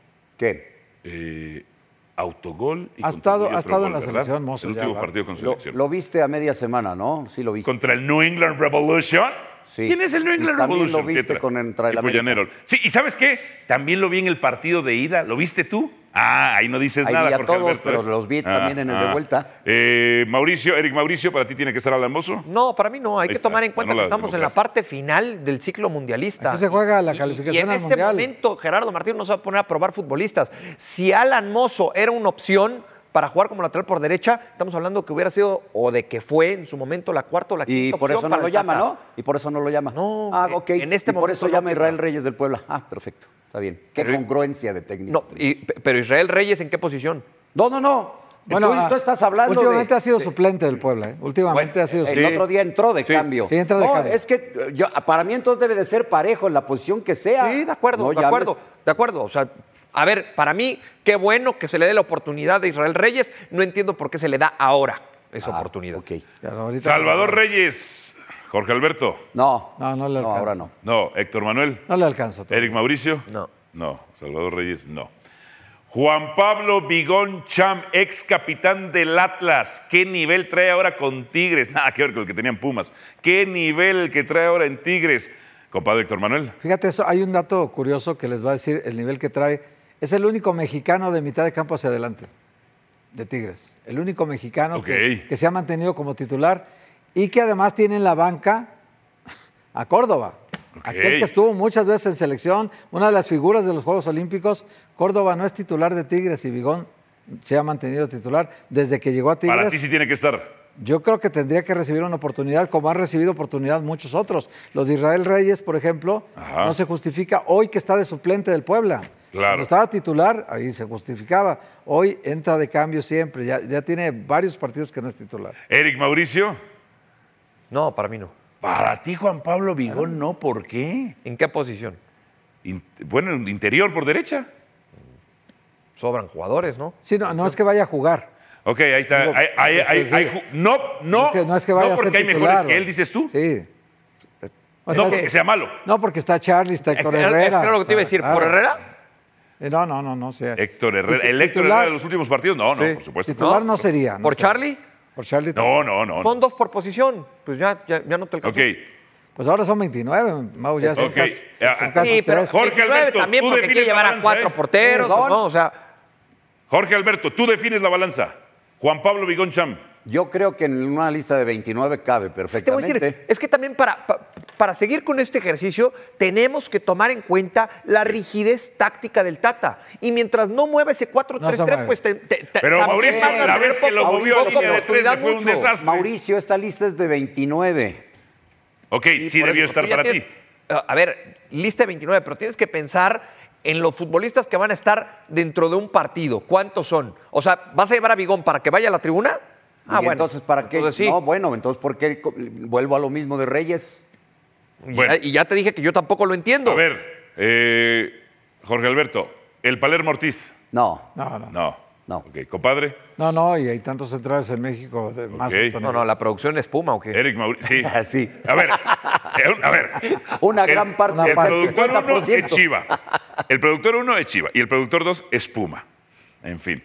¿Qué? Autogol y ha estado en la ¿verdad? selección Mozo. El último partido con selección. Lo viste a media semana, ¿no? Sí lo viste. Contra el New England Revolution. Sí. ¿Quién es el New England Revolution? También lo viste contra el América. Sí, ¿y sabes qué? También lo vi en el partido de ida. ¿Lo viste tú? Ahí no dices ahí nada, vi a Jorge todos, Alberto. pero los vi también en el de vuelta. Eric Mauricio, ¿para ti tiene que ser Alan Mozo? No, para mí no. Hay que tomar en cuenta que estamos en la parte final del ciclo mundialista. Aquí se juega la calificación al Mundial. Y en este momento Gerardo Martino no se va a poner a probar futbolistas. Si Alan Mozo era una opción para jugar como lateral por derecha, estamos hablando que hubiera sido, o de que fue en su momento, la cuarta o la quinta opción. Y por eso no lo llama, ¿no? Y por eso no lo llama. No, ok. En este momento por eso llama Israel Reyes del Puebla. Perfecto. Está bien. Qué congruencia de técnico. No, pero Israel Reyes, ¿en qué posición? No. Bueno, tú estás hablando últimamente ha sido suplente del Puebla. Últimamente ha sido suplente. El otro día entró de cambio. Sí, entra de cambio. Es que para mí entonces debe de ser parejo en la posición que sea. Sí, de acuerdo. O sea, a ver, para mí, qué bueno que se le dé la oportunidad de Israel Reyes. No entiendo por qué se le da ahora esa oportunidad. Okay. Salvador Reyes, Jorge Alberto. No le alcanza. No, ahora no. No, Héctor Manuel. No le alcanza. Eric Mauricio. No, Salvador Reyes, no. Juan Pablo Vigón Cham, ex capitán del Atlas. ¿Qué nivel trae ahora con Tigres? Nada que ver con el que tenían Pumas. ¿Qué nivel el que trae ahora en Tigres? Compadre Héctor Manuel. Fíjate, hay un dato curioso que les va a decir el nivel que trae. Es el único mexicano de mitad de campo hacia adelante, de Tigres. El único mexicano que se ha mantenido como titular y que además tiene en la banca a Córdoba. Aquel que estuvo muchas veces en selección, una de las figuras de los Juegos Olímpicos. Córdoba no es titular de Tigres y Vigón se ha mantenido titular desde que llegó a Tigres. Para ti sí tiene que estar. Yo creo que tendría que recibir una oportunidad, como han recibido oportunidad muchos otros. Los de Israel Reyes, por ejemplo, no se justifica hoy que está de suplente del Puebla. Claro. Cuando estaba titular, ahí se justificaba. Hoy entra de cambio siempre. Ya tiene varios partidos que no es titular. Eric Mauricio. No, para mí no. Para ti, Juan Pablo Vigón, no. ¿Por qué? ¿En qué posición? Bueno, interior por derecha. Sobran jugadores, ¿no? Sí, no es que vaya a jugar. Ok, ahí está. No, no es que vaya a ser porque hay mejores titular, que él, dices tú. Sí. No porque sea malo. No, porque está Charlie, está Héctor Herrera. Es claro lo que te iba a decir. Claro. ¿Por Herrera? No. Sí. Héctor Herrera. ¿El Héctor Titular- Herrera de los últimos partidos? No, por supuesto. Titular no sería. ¿Por Charlie? Por Charlie. No. Son 2 por posición. Pues ya no te alcanzó. Ok. Pues ahora son 29, Mau, ya son Ok. casi Sí, pero 3. Jorge 29 Alberto, también tú porque quiere defines la llevar a balanza, 4 porteros, Sí, ¿no? O sea, Jorge Alberto, tú defines la balanza. Juan Pablo Vigón Cham. Yo creo que en una lista de 29 cabe te voy a perfectamente. decir, es que también para seguir con este ejercicio tenemos que tomar en cuenta la rigidez táctica del Tata. Y mientras no mueva ese 4-3-3, mueve. pues Pero también Mauricio, van a la tener vez que lo poco- movió a poco línea de 3 le fue un mucho. desastre. Mauricio, esta lista es de 29. Ok, Y sí por debió eso, estar tú ya para ti. tienes- A ver, lista de 29, pero tienes que pensar en los futbolistas que van a estar dentro de un partido. ¿Cuántos son? O sea, ¿vas a llevar a Vigón para que vaya a la tribuna? Y entonces, ¿para qué? Entonces, sí. No, bueno, entonces, ¿por qué vuelvo a lo mismo de Reyes? Bueno. Y ya te dije que yo tampoco lo entiendo. A ver, Jorge Alberto, el Palermo Ortiz. No. No. Ok, compadre. No, y hay tantos centrales en México de más Ok. alto nivel. No, la producción es Puma o qué. Eric Mauricio. Sí. Sí. A ver. Una gran parte. El Una parte. productor 1 es 50%. Chiva. El productor 1 es Chiva. Y el productor 2 es Puma. En fin.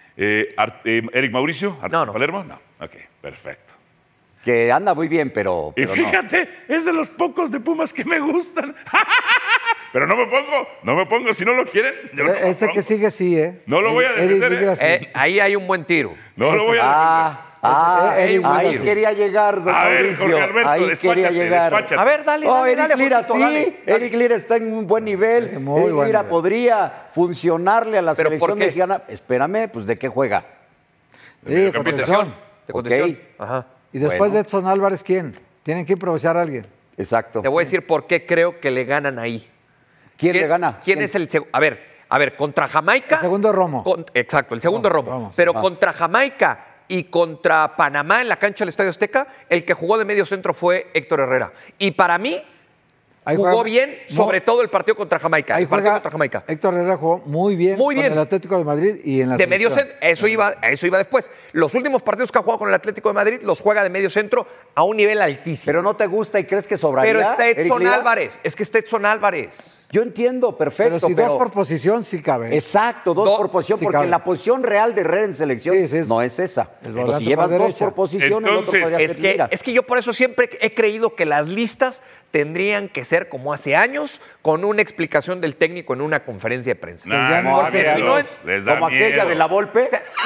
Eric Mauricio, No. Palermo. No. Ok, perfecto. Que anda muy bien, pero Y no. fíjate, es de los pocos de Pumas que me gustan. Pero no me pongo si no lo quieren. Yo no me Este pongo. que sigue sí, ¿eh? No lo voy a Eric defender, Ligra sí. Ahí hay un buen tiro. No lo voy a Eric ahí Ligra. quería llegar, don A ver, Mauricio. Jorge Alberto, Ahí despáchate, quería llegar. despáchate. A ver, dale, No, dale, Eric dale, Lira Jorgito, sí. dale. Eric Lira está en un buen nivel. Sí, muy Eric buen Lira nivel. podría funcionarle a la ¿Pero por selección qué? mexicana. Espérame, pues ¿de qué juega? Sí, de Mediocampista. contención. De Ok. contención. Ajá. Y después Bueno. de Edson Álvarez, ¿quién? Tienen que improvisar a alguien. Exacto. Te voy a decir por qué creo que le ganan ahí. ¿Quién le gana? ¿Quién es el segundo? A ver, contra Jamaica. El segundo es Romo. Exacto, el segundo es Romo. Romo, sí. Pero contra Jamaica y contra Panamá en la cancha del Estadio Azteca, el que jugó de medio centro fue Héctor Herrera. Y para mí, Ahí jugó juega- bien, sobre todo el partido contra Jamaica. Ahí El partido juega contra Jamaica. Héctor Herrera jugó muy bien, Muy bien. con el Atlético de Madrid y en la De medio selección. centro, eso iba después. Los últimos partidos que ha jugado con el Atlético de Madrid los juega de medio centro a un nivel altísimo. Pero no te gusta y crees que sobraría. Pero está Eric Edson Lira? Álvarez. Es que está Edson Álvarez. Yo entiendo, perfecto. Pero si dos por posición sí cabe. Exacto, dos Do- por posición, sí porque cabe. la posición real de Herrera en selección Sí, es- no es esa. es Pero volante si llevas por dos derecha. por posición, el otro Entonces, podría Es ser Lira. que yo por eso siempre he creído que las listas tendrían que ser como hace años, con una explicación del técnico en una conferencia de prensa. Nah, ya no no, va a ser así, ¿no? les da Como aquella miedo. de la Volpe.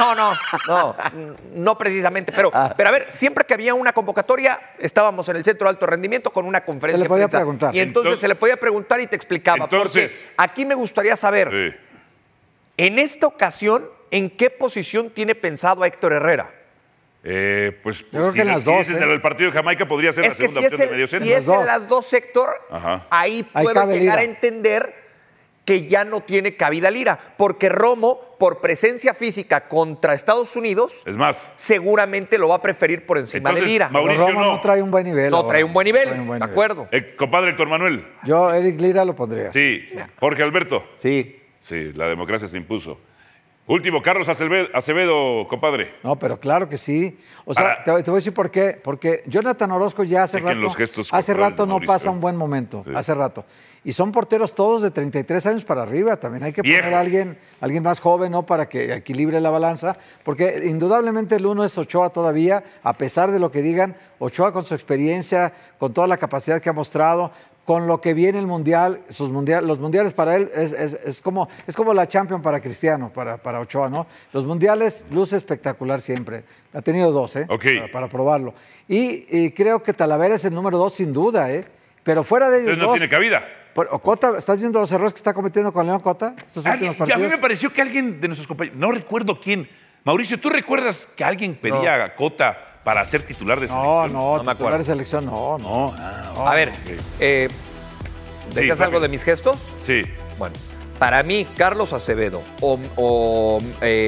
No precisamente, pero a ver, siempre que había una convocatoria, estábamos en el centro de alto rendimiento con una conferencia Se le de podía prensa. preguntar. Y entonces se le podía preguntar y te explicaba. Entonces- porque aquí me gustaría saber, Sí. en esta ocasión, ¿en qué posición tiene pensado a Héctor Herrera? Pues creo que en las si dos, dices ¿eh? el partido de Jamaica podría ser la Es que segunda si es, opción de medio centro. si es Las en dos. las dos, Héctor, Ajá. ahí Ahí puedo cabe llegar a Lira. entender que ya no tiene cabida Lira, porque Romo, por presencia física contra Estados Unidos, Es más, seguramente lo va a preferir por encima Entonces, de Lira. Pero Mauricio Romo no. no trae un buen nivel. No ahora. trae un buen nivel, trae un buen ¿de nivel. acuerdo? compadre Héctor Manuel. Yo, Eric Lira lo pondría. Sí. Jorge Alberto. Sí. Sí, la democracia se impuso. Último, Carlos Acevedo, compadre. No, pero claro que sí. O sea, Ahora- te voy a decir por qué. Porque Jonathan Orozco ya hace Chequen rato, los gestos hace corporales rato de no Mauricio. pasa un buen momento. Sí. Hace rato. Y son porteros todos de 33 años para arriba. También hay que Viejos. poner a alguien más joven, ¿no? Para que equilibre la balanza. Porque indudablemente el uno es Ochoa todavía, a pesar de lo que digan. Ochoa con su experiencia, con toda la capacidad que ha mostrado, con lo que viene el Mundial, los mundiales para él es como la Champions para Cristiano, para Ochoa, ¿no? Los mundiales luce espectacular siempre. Ha tenido dos, ¿eh? Ok. Para probarlo. Y creo que Talavera es el número 2 sin duda, ¿eh? Pero fuera de ellos Entonces no dos, tiene cabida. Cota, ¿estás viendo los errores que está cometiendo con León Cota estos últimos A partidos? mí me pareció que alguien de nuestros compañeros, no recuerdo quién. Mauricio, ¿tú recuerdas que alguien pedía a Cota para ser titular de No, selección? no, me titular acuerdo. de selección, no. No. A ver, ¿decías Sí, algo de mis gestos? Sí. Bueno, para mí, Carlos Acevedo o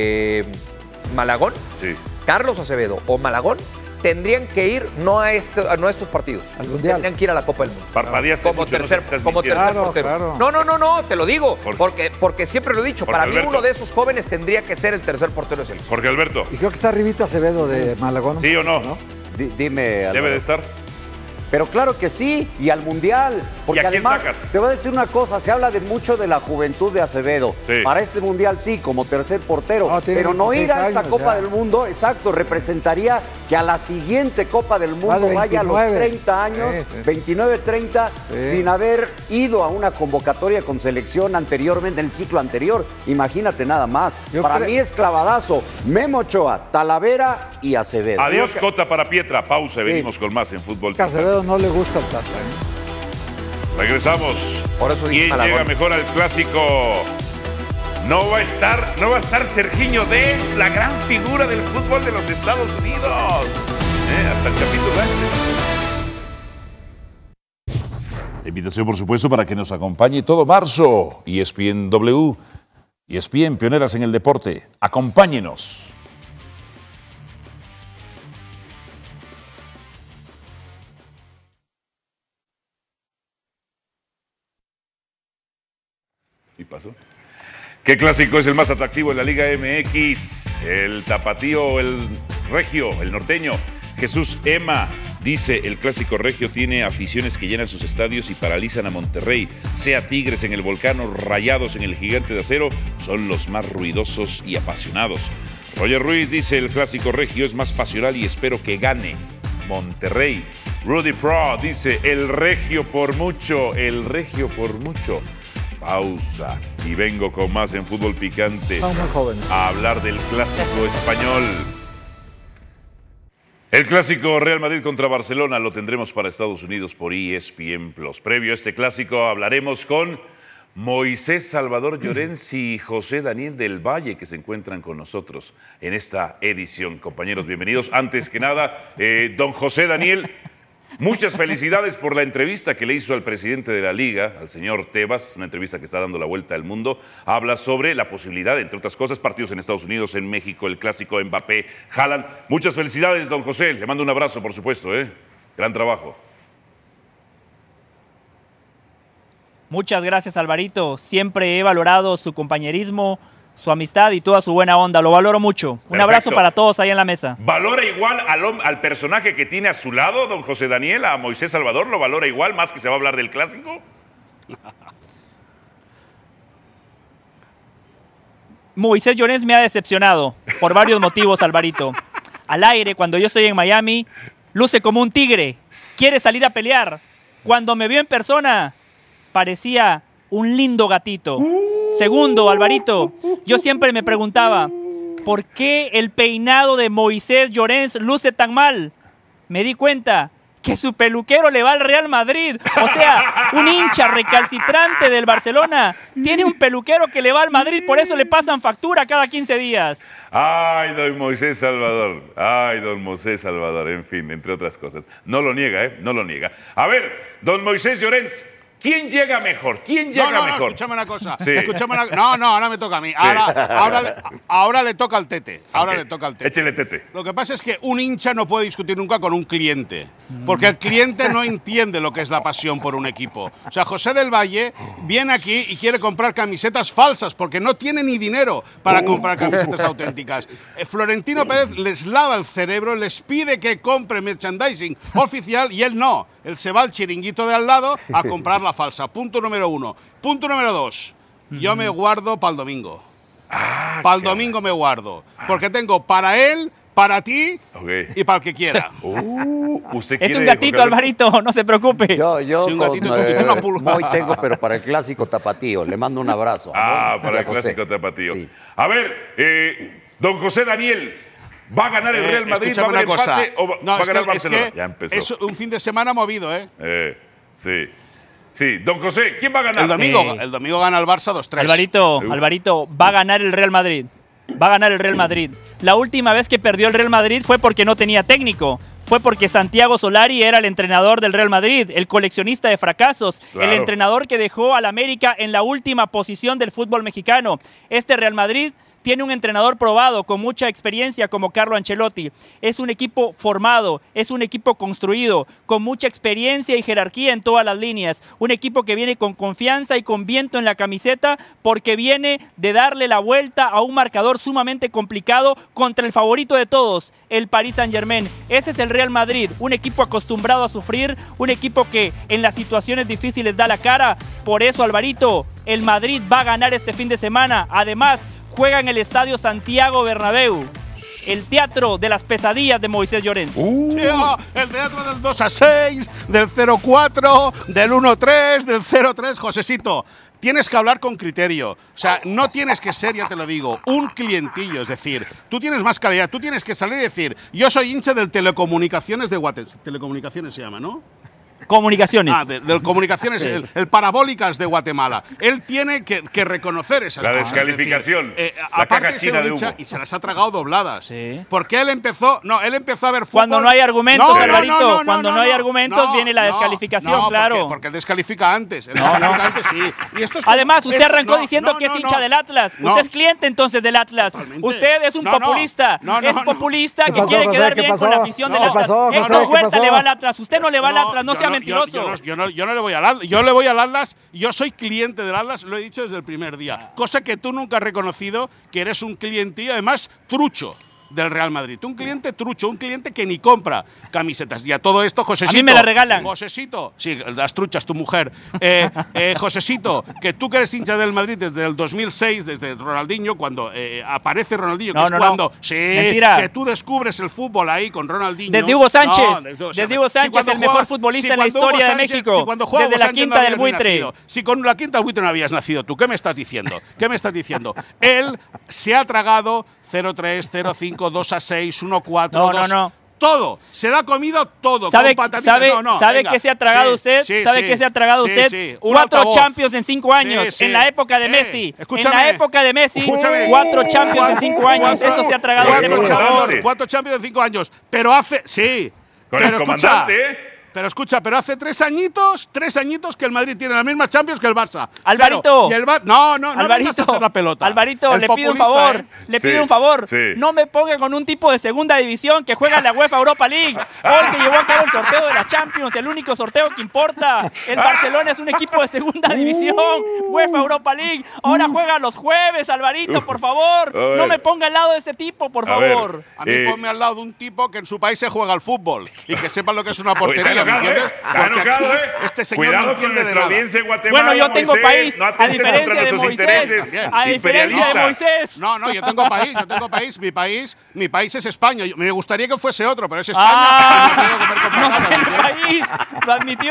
Malagón, Sí. Carlos Acevedo o Malagón tendrían que ir no a estos partidos. Al Mundial. Tendrían que ir a la Copa del Mundo. Parpadeaste Como mucho, no tercer, te estás como mintiendo. tercer Claro, portero. claro. No, te lo digo. ¿Por Porque siempre lo he dicho. Jorge Para mí, Alberto. uno de esos jóvenes tendría que ser el tercer portero de selección. Jorge Alberto, Y creo que está arribita Acevedo de Malagón. ¿sí o no? Dime, ¿Debe Álvaro. de estar? Pero claro que sí, y al Mundial. Porque ¿Y a quién además, sacas? te voy a decir una cosa, se habla mucho de la juventud de Acevedo. Sí. Para este Mundial sí, como tercer portero. No, tiene pero no ir 26 a esta años Copa ya. del Mundo, exacto, representaría que a la siguiente Copa del Mundo de vaya a los 29. 30 años, Sí. 29-30, Sí. sin haber ido a una convocatoria con selección anteriormente, en el ciclo anterior. Imagínate nada más. Para mí es clavadazo. Memo Ochoa, Talavera y Acevedo. Adiós, Cota para Pietra. Pausa y venimos con más en Fútbol Que a Picante. Acevedo no le gusta el Tata. ¿eh? Regresamos. Por eso dije ¿Quién Malagón. llega mejor al clásico? No va a estar Sergiño Dest, la gran figura del fútbol de los Estados Unidos. Hasta el capítulo este. Invitación, por supuesto, para que nos acompañe todo marzo. ESPN W, ESPN, pioneras en el deporte. Acompáñenos. ¿Y pasó? ¿Qué clásico es el más atractivo en la Liga MX? El tapatío, el regio, el norteño. Jesús Emma dice, el clásico regio tiene aficiones que llenan sus estadios y paralizan a Monterrey. Sea Tigres en el Volcán o Rayados en el Gigante de Acero, son los más ruidosos y apasionados. Roger Ruiz dice, el clásico regio es más pasional y espero que gane Monterrey. Rudy Pro dice, el regio por mucho, el regio por mucho. Pausa y vengo con más en Fútbol Picante Son muy jóvenes. a hablar del clásico español. El clásico Real Madrid contra Barcelona lo tendremos para Estados Unidos por ESPN Plus. Previo a este clásico hablaremos con Moisés Salvador Llorens y José Daniel del Valle, que se encuentran con nosotros en esta edición. Compañeros, bienvenidos. Antes que nada, don José Daniel, muchas felicidades por la entrevista que le hizo al presidente de la Liga, al señor Tebas, una entrevista que está dando la vuelta al mundo. Habla sobre la posibilidad, entre otras cosas, partidos en Estados Unidos, en México, el clásico Mbappé, Haaland. Muchas felicidades, don José. Le mando un abrazo, por supuesto. Gran trabajo. Muchas gracias, Alvarito. Siempre he valorado su compañerismo, su amistad y toda su buena onda. Lo valoro mucho. Un Perfecto. abrazo para todos ahí en la mesa. ¿Valora igual al personaje que tiene a su lado, don José Daniel, a Moisés Salvador? ¿Lo valora igual, más que se va a hablar del clásico? Moisés Llorens me ha decepcionado por varios motivos, Alvarito. Al aire, cuando yo estoy en Miami, luce como un tigre. Quiere salir a pelear. Cuando me vio en persona, parecía un lindo gatito. Segundo, Alvarito, yo siempre me preguntaba, ¿por qué el peinado de Moisés Llorens luce tan mal? Me di cuenta que su peluquero le va al Real Madrid. O sea, un hincha recalcitrante del Barcelona tiene un peluquero que le va al Madrid, por eso le pasan factura cada 15 días. Ay, don Moisés Salvador. Ay, don Moisés Salvador. En fin, entre otras cosas. No lo niega, No lo niega. A ver, don Moisés Llorens, ¿quién llega mejor? ¿Quién llega mejor? Escúchame una cosa. Sí. Escúchame ahora me toca a mí. Ahora le toca al Tete. Ahora le toca al Tete. Échele, Tete. Lo que pasa es que un hincha no puede discutir nunca con un cliente, porque el cliente no entiende lo que es la pasión por un equipo. O sea, José del Valle viene aquí y quiere comprar camisetas falsas porque no tiene ni dinero para comprar camisetas auténticas. Florentino Pérez les lava el cerebro, les pide que compre merchandising oficial y él no. Él se va al chiringuito de al lado a comprar la falsa. Punto número 1. Punto número 2. Yo me guardo para el domingo. Para el domingo me guardo. Porque tengo para él, para ti y para el que quiera. ¿Usted Es un quiere, gatito, Juan Carlos? Alvarito, no se preocupe. Yo Sí, un con, gatito, tú tienes una pulga. Hoy tengo, pero para el clásico tapatío. Le mando un abrazo. Para el José. clásico tapatío. Sí. A ver, don José Daniel, ¿va a ganar el Real Madrid? ¿Va a Escúchame haber una cosa. empate o va a ganar Barcelona? Ya empezó. Es un fin de semana movido, ¿eh? Sí. Sí, don José, ¿quién va a ganar? El domingo gana el Barça 2-3. Alvarito, va a ganar el Real Madrid. Va a ganar el Real Madrid. La última vez que perdió el Real Madrid fue porque no tenía técnico. Fue porque Santiago Solari era el entrenador del Real Madrid, el coleccionista de fracasos, Claro. el entrenador que dejó al América en la última posición del fútbol mexicano. Este Real Madrid tiene un entrenador probado con mucha experiencia como Carlo Ancelotti. Es un equipo formado, es un equipo construido, con mucha experiencia y jerarquía en todas las líneas. Un equipo que viene con confianza y con viento en la camiseta porque viene de darle la vuelta a un marcador sumamente complicado contra el favorito de todos, el Paris Saint-Germain. Ese es el Real Madrid, un equipo acostumbrado a sufrir, un equipo que en las situaciones difíciles da la cara. Por eso, Alvarito, el Madrid va a ganar este fin de semana. Además, juega en el Estadio Santiago Bernabéu, el teatro de las pesadillas de Moisés Llorens. El teatro del 2-6, del 0-4, del 1-3, del 0-3. Josecito, tienes que hablar con criterio. O sea, no tienes que ser, ya te lo digo, un clientillo. Es decir, tú tienes más calidad. Tú tienes que salir y decir, yo soy hincha del Telecomunicaciones de Guatemala. Telecomunicaciones se llama, ¿no? Comunicaciones. Del Comunicaciones, sí. el Parabólicas de Guatemala. Él tiene que reconocer esas cosas. La descalificación. La aparte de ser un hincha, y se las ha tragado dobladas. Sí. Porque él empezó a ver fútbol. Cuando no hay argumentos, Alvarito, cuando no hay argumentos viene la descalificación, claro. Porque él descalifica antes. Sí. Y esto es además, usted arrancó diciendo que es hincha del Atlas. Usted es cliente entonces del Atlas. Totalmente. Usted es un populista. Es populista que quiere quedar bien con la afición del Atlas. Héctor Huerta le va al Atlas. Usted no le va al Atlas, no sea mentiroso. Yo no le voy al Atlas. Yo le voy al Atlas. Yo soy cliente del Atlas, lo he dicho desde el primer día. Cosa que tú nunca has reconocido, que eres un cliente y además trucho del Real Madrid. Un cliente trucho, un cliente que ni compra camisetas. Y a todo esto, Josecito. A mí me la regalan. Josecito, sí, las truchas, tu mujer. Josecito, que tú que eres hincha del Madrid desde el 2006, desde Ronaldinho, cuando aparece Ronaldinho, que es cuando. Sí, mentira. Que tú descubres el fútbol ahí con Ronaldinho. Desde Hugo Sánchez. Desde Hugo Sánchez, el mejor futbolista en la historia de México. Desde la Quinta del Buitre. Si con la Quinta del Buitre no habías nacido tú, ¿qué me estás diciendo? Él se ha tragado 0-3, 0-5, 2-6, 1-4, 2. No. Todo, se lo ha comido todo. ¿Sabe venga. qué se ha tragado usted? ¿Sabe qué se ha tragado usted? Sí. 4 Champions en 5 años, en la época de Messi. Escúchame. En la época de Messi, 4 Champions en 5 años. Eso se ha tragado usted. 4 Champions en 5 años. Pero hace. Sí. Con el comandante, Pero hace 3 añitos que el Madrid tiene las mismas Champions que el Barça. Alvarito. Y el no vengas a hacer la pelota. Alvarito, le pido un favor. Le pido un favor. Sí. No me ponga con un tipo de segunda división que juega en la UEFA Europa League. Hoy se llevó a cabo el sorteo de la Champions, el único sorteo que importa. El Barcelona es un equipo de segunda división, UEFA Europa League. Ahora juega los jueves, Alvarito, por favor. No me ponga al lado de ese tipo, por favor. A mí ponme al lado de un tipo que en su país se juega al fútbol y que sepa lo que es una portería. ¿Me entiendes? Porque aquí este señor cuidado no entiende con de nuestra nada. audiencia en Guatemala. Bueno, yo tengo Moisés, país, no a atentes diferencia contra de nuestros Moisés. intereses A diferencia de Moisés. No, yo tengo país. Mi país es España. Me gustaría que fuese otro, pero es España. No tiene país, lo admitió.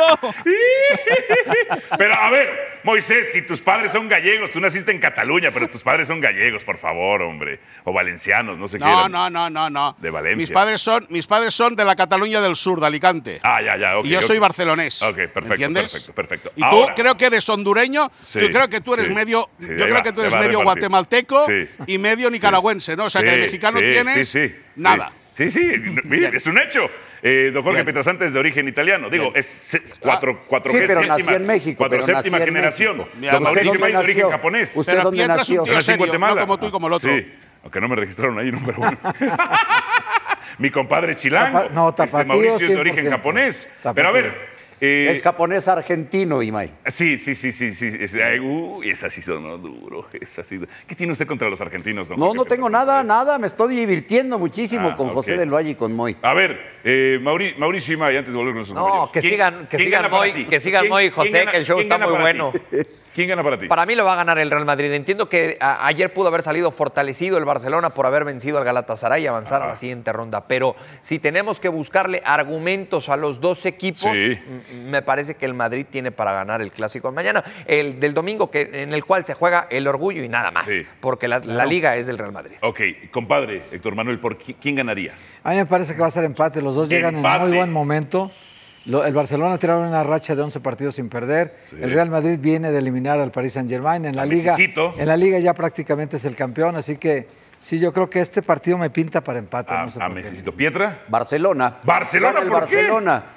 Pero a ver, Moisés, si tus padres son gallegos, tú naciste en Cataluña, pero tus padres son gallegos, por favor, hombre. O valencianos, no sé qué. No. De Valencia. Mis padres son de la Cataluña del sur, de Alicante. Ya, ok. Y yo soy barcelonés. Ok, perfecto. ¿Me entiendes? Perfecto. Y tú creo que eres hondureño. Sí, yo creo que tú eres medio. Sí, yo creo que tú eres medio guatemalteco y medio nicaragüense, ¿no? O sea que de mexicano tienes nada. Sí, mire, es un hecho. Don Jorge Pietrasanta es de origen italiano. Digo, es pero nací en México. Séptima generación. Don Mauricio May es de origen japonés. Pero Pietra es un tío serio, Guatemala. no como tú y como el otro. Sí, aunque no me registraron ahí, no, pero bueno. Mi compadre es chilango. Mauricio es de origen japonés. Pero a ver. Es japonés argentino, Imay. Sí. Esa sí sonó duro. ¿Qué tiene usted contra los argentinos, don Jorge? No tengo nada. Me estoy divirtiendo muchísimo con José del Valle y con Moy. A ver, Mauricio y May, antes de volver con sus compañeros. Que sigan Moy y José, que el show está muy bueno. ¿Quién gana para ti? Para mí lo va a ganar el Real Madrid. Entiendo que ayer pudo haber salido fortalecido el Barcelona por haber vencido al Galatasaray y avanzar a la siguiente ronda. Pero si tenemos que buscarle argumentos a los dos equipos, me parece que el Madrid tiene para ganar el clásico de mañana. El del domingo, en el cual se juega el orgullo y nada más. Porque la liga es del Real Madrid. Ok, compadre, Héctor Manuel, ¿por quién ganaría? A mí me parece que va a ser empate. Los dos llegan en muy buen momento. El Barcelona tiraron una racha de 11 partidos sin perder. El Real Madrid viene de eliminar al Paris Saint-Germain. En la liga ya prácticamente es el campeón, así que sí, yo creo que este partido me pinta para empate. ¿Pietra? Barcelona. ¿Barcelona? ¿Por qué?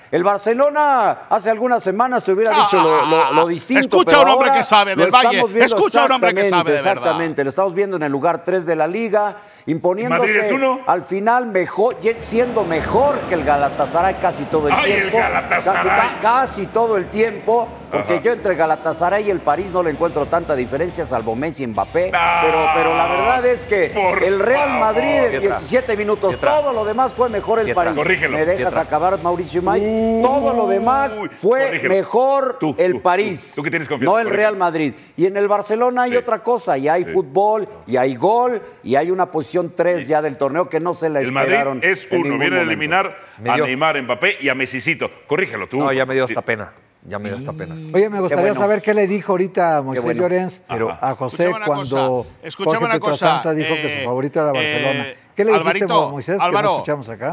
El Barcelona hace algunas semanas te hubiera dicho lo distinto. Escucha a un hombre que sabe del Valle. Escucha a un hombre que sabe de verdad. Exactamente, lo estamos viendo en el lugar 3 de la Liga, imponiéndose ¿Madrid es uno? al final mejor, siendo mejor que el Galatasaray casi todo el tiempo. El Galatasaray. Casi todo el tiempo, porque yo entre Galatasaray y el París no le encuentro tanta diferencia, salvo Messi y Mbappé. Pero la verdad es que el Real Madrid en 17 minutos, todo lo demás fue mejor el París. Corrígelo. ¿Me dejas acabar, Mauricio May? Todo lo demás fue mejor el París. Tú que tienes confianza. No el Real Madrid. Y en el Barcelona hay otra cosa, y hay fútbol, y hay gol, y hay una posición 3 ya del torneo que no se la esperaron. El Madrid es uno, viene a eliminar a Neymar, Mbappé y a Messicito. Corrígelo tú. No, ya me dio esta pena. Ya me dio esta pena. Oye, me gustaría saber qué le dijo ahorita Moisés Llorens a José cuando Jorge Pietrasanta dijo que su favorito era Barcelona. ¿Qué le dijiste, Moisés, que no escuchamos acá?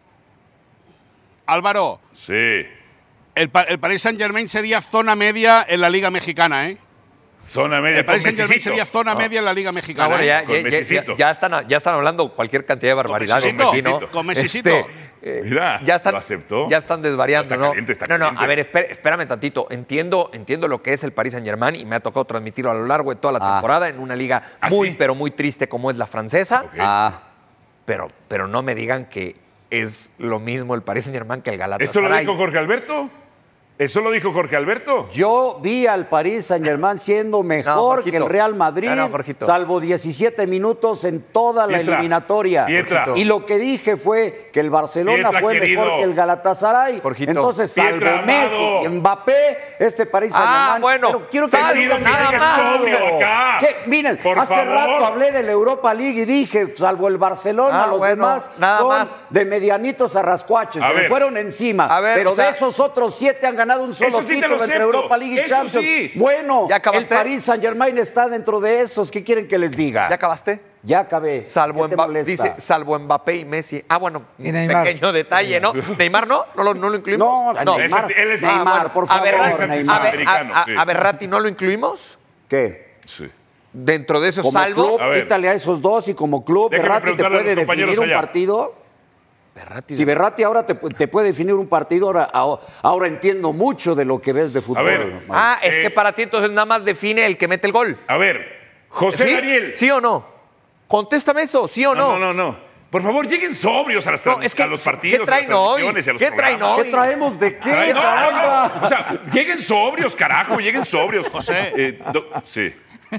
Álvaro. Sí. El Paris Saint-Germain sería zona media en la Liga Mexicana, ¿eh? Zona media. El Paris Saint-Germain sería zona media en la Liga Mexicana. Bueno, ya están hablando cualquier cantidad de barbaridades. Con Messicito. Mira, ya están, lo aceptó. Ya están desvariando, está ¿no? Caliente, está no, caliente. a ver, espérame tantito. Entiendo lo que es el Paris Saint-Germain y me ha tocado transmitirlo a lo largo de toda la temporada en una liga pero muy triste como es la francesa. Okay. Pero no me digan que es lo mismo el Paris Saint-Germain que el Galatasaray. ¿Eso lo dijo Jorge Alberto? ¿Eso lo dijo Jorge Alberto? Yo vi al Paris Saint-Germain siendo mejor que el Real Madrid, salvo 17 minutos en toda la eliminatoria. Y lo que dije fue que el Barcelona fue mejor que el Galatasaray. Entonces, salvo Messi y Mbappé, este Paris Saint-Germain... bueno, quiero que me digan nada más. Miren, hace rato hablé de la Europa League y dije, salvo el Barcelona, los demás son de medianitos a rascuaches. Se me fueron encima. Pero de esos otros 7 han ganado un solo título entre Europa League y Champions. Sí. Bueno, el Paris Saint-Germain está dentro de esos. ¿Qué quieren que les diga? ¿Ya acabaste? Ya acabé. Salvo Mbappé y Messi. Bueno, y Neymar. Pequeño detalle, ¿no? ¿Neymar no? ¿No lo incluimos? No, Neymar. Él es Neymar, por favor. ¿A Berratti no lo incluimos? ¿Qué? Sí. Dentro de esos como salvo. Club, quítale a esos dos y como club, Berratti te puede definir un partido. Si Berratti ahora te puede definir un partido, ahora entiendo mucho de lo que ves de fútbol. A ver, es que para ti entonces nada más define el que mete el gol. A ver, José Daniel. ¿Sí o no? Contéstame eso, ¿sí o no? No. Por favor, lleguen sobrios a los partidos, ¿qué traen hoy? ¿Qué traen hoy? ¿Qué traemos de qué? No. O sea, lleguen sobrios, carajo, lleguen sobrios. José. Sí.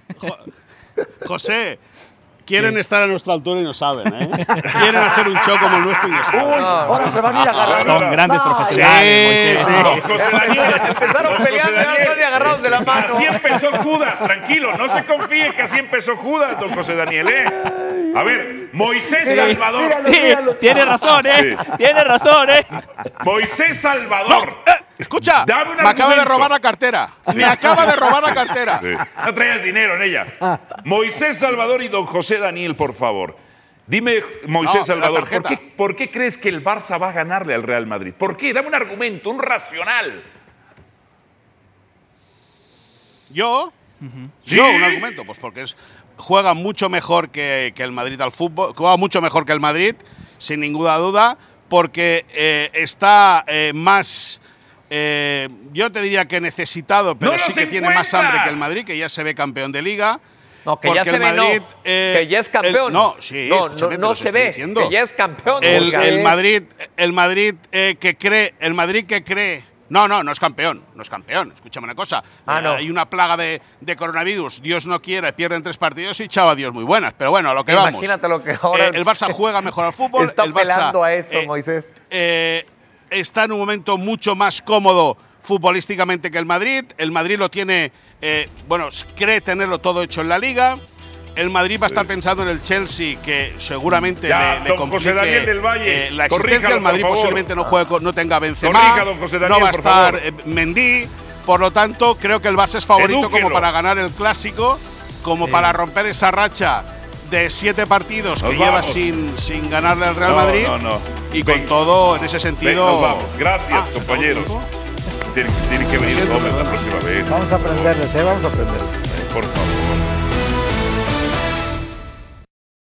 José. Quieren estar a nuestra altura y no saben, ¿eh? Quieren hacer un show como el nuestro y no saben. Ahora se van a ir a agarrar. Son grandes profesionales. Sí. José Daniel. Empezaron peleando y agarrados de la mano. Así empezó Judas, tranquilo. No se confíe que así empezó Judas, don José Daniel, ¿eh? A ver, Moisés Salvador. Míralo. Tiene razón, ¿eh? Tiene razón, ¿eh? Moisés Salvador. Escucha, me acaba de robar la cartera. Me acaba de robar la cartera. Sí. No traías dinero en ella. Moisés Salvador y don José Daniel, por favor. Dime, Moisés Salvador, ¿por qué crees que el Barça va a ganarle al Real Madrid? ¿Por qué? Dame un argumento, un racional. ¿Yo? ¿Sí? Yo, un argumento, pues porque juega mucho mejor que el Madrid al fútbol, juega mucho mejor que el Madrid, sin ninguna duda, porque está más... yo te diría que necesitado, pero sí que tiene más hambre que el Madrid, que ya se ve campeón de Liga. No, que ya se ve, que ya es campeón. No se ve, diciendo. Que ya es campeón. El Madrid que cree. No es campeón. No es campeón. Escúchame una cosa. Hay una plaga de coronavirus. Dios no quiera, pierden 3 partidos y chava Dios muy buenas. Pero bueno, a lo que vamos. Imagínate lo que ahora. El Barça juega mejor al fútbol. Está el Barça, pelando a eso, Moisés. Está en un momento mucho más cómodo futbolísticamente que el Madrid. El Madrid lo tiene, cree tenerlo todo hecho en la Liga. El Madrid va a estar pensando en el Chelsea, que seguramente le complique la existencia. El Madrid posiblemente no tenga Benzema, no va a estar Mendy. Por lo tanto, creo que el Barça es favorito como para ganar el Clásico, como para romper esa racha de 7 partidos que lleva sin ganarle al Real Madrid. Y con todo, en ese sentido... Vamos. Gracias, compañeros. Tienen que venir hombres la próxima vez. Vamos a aprenderles, vamos a aprender. Por favor.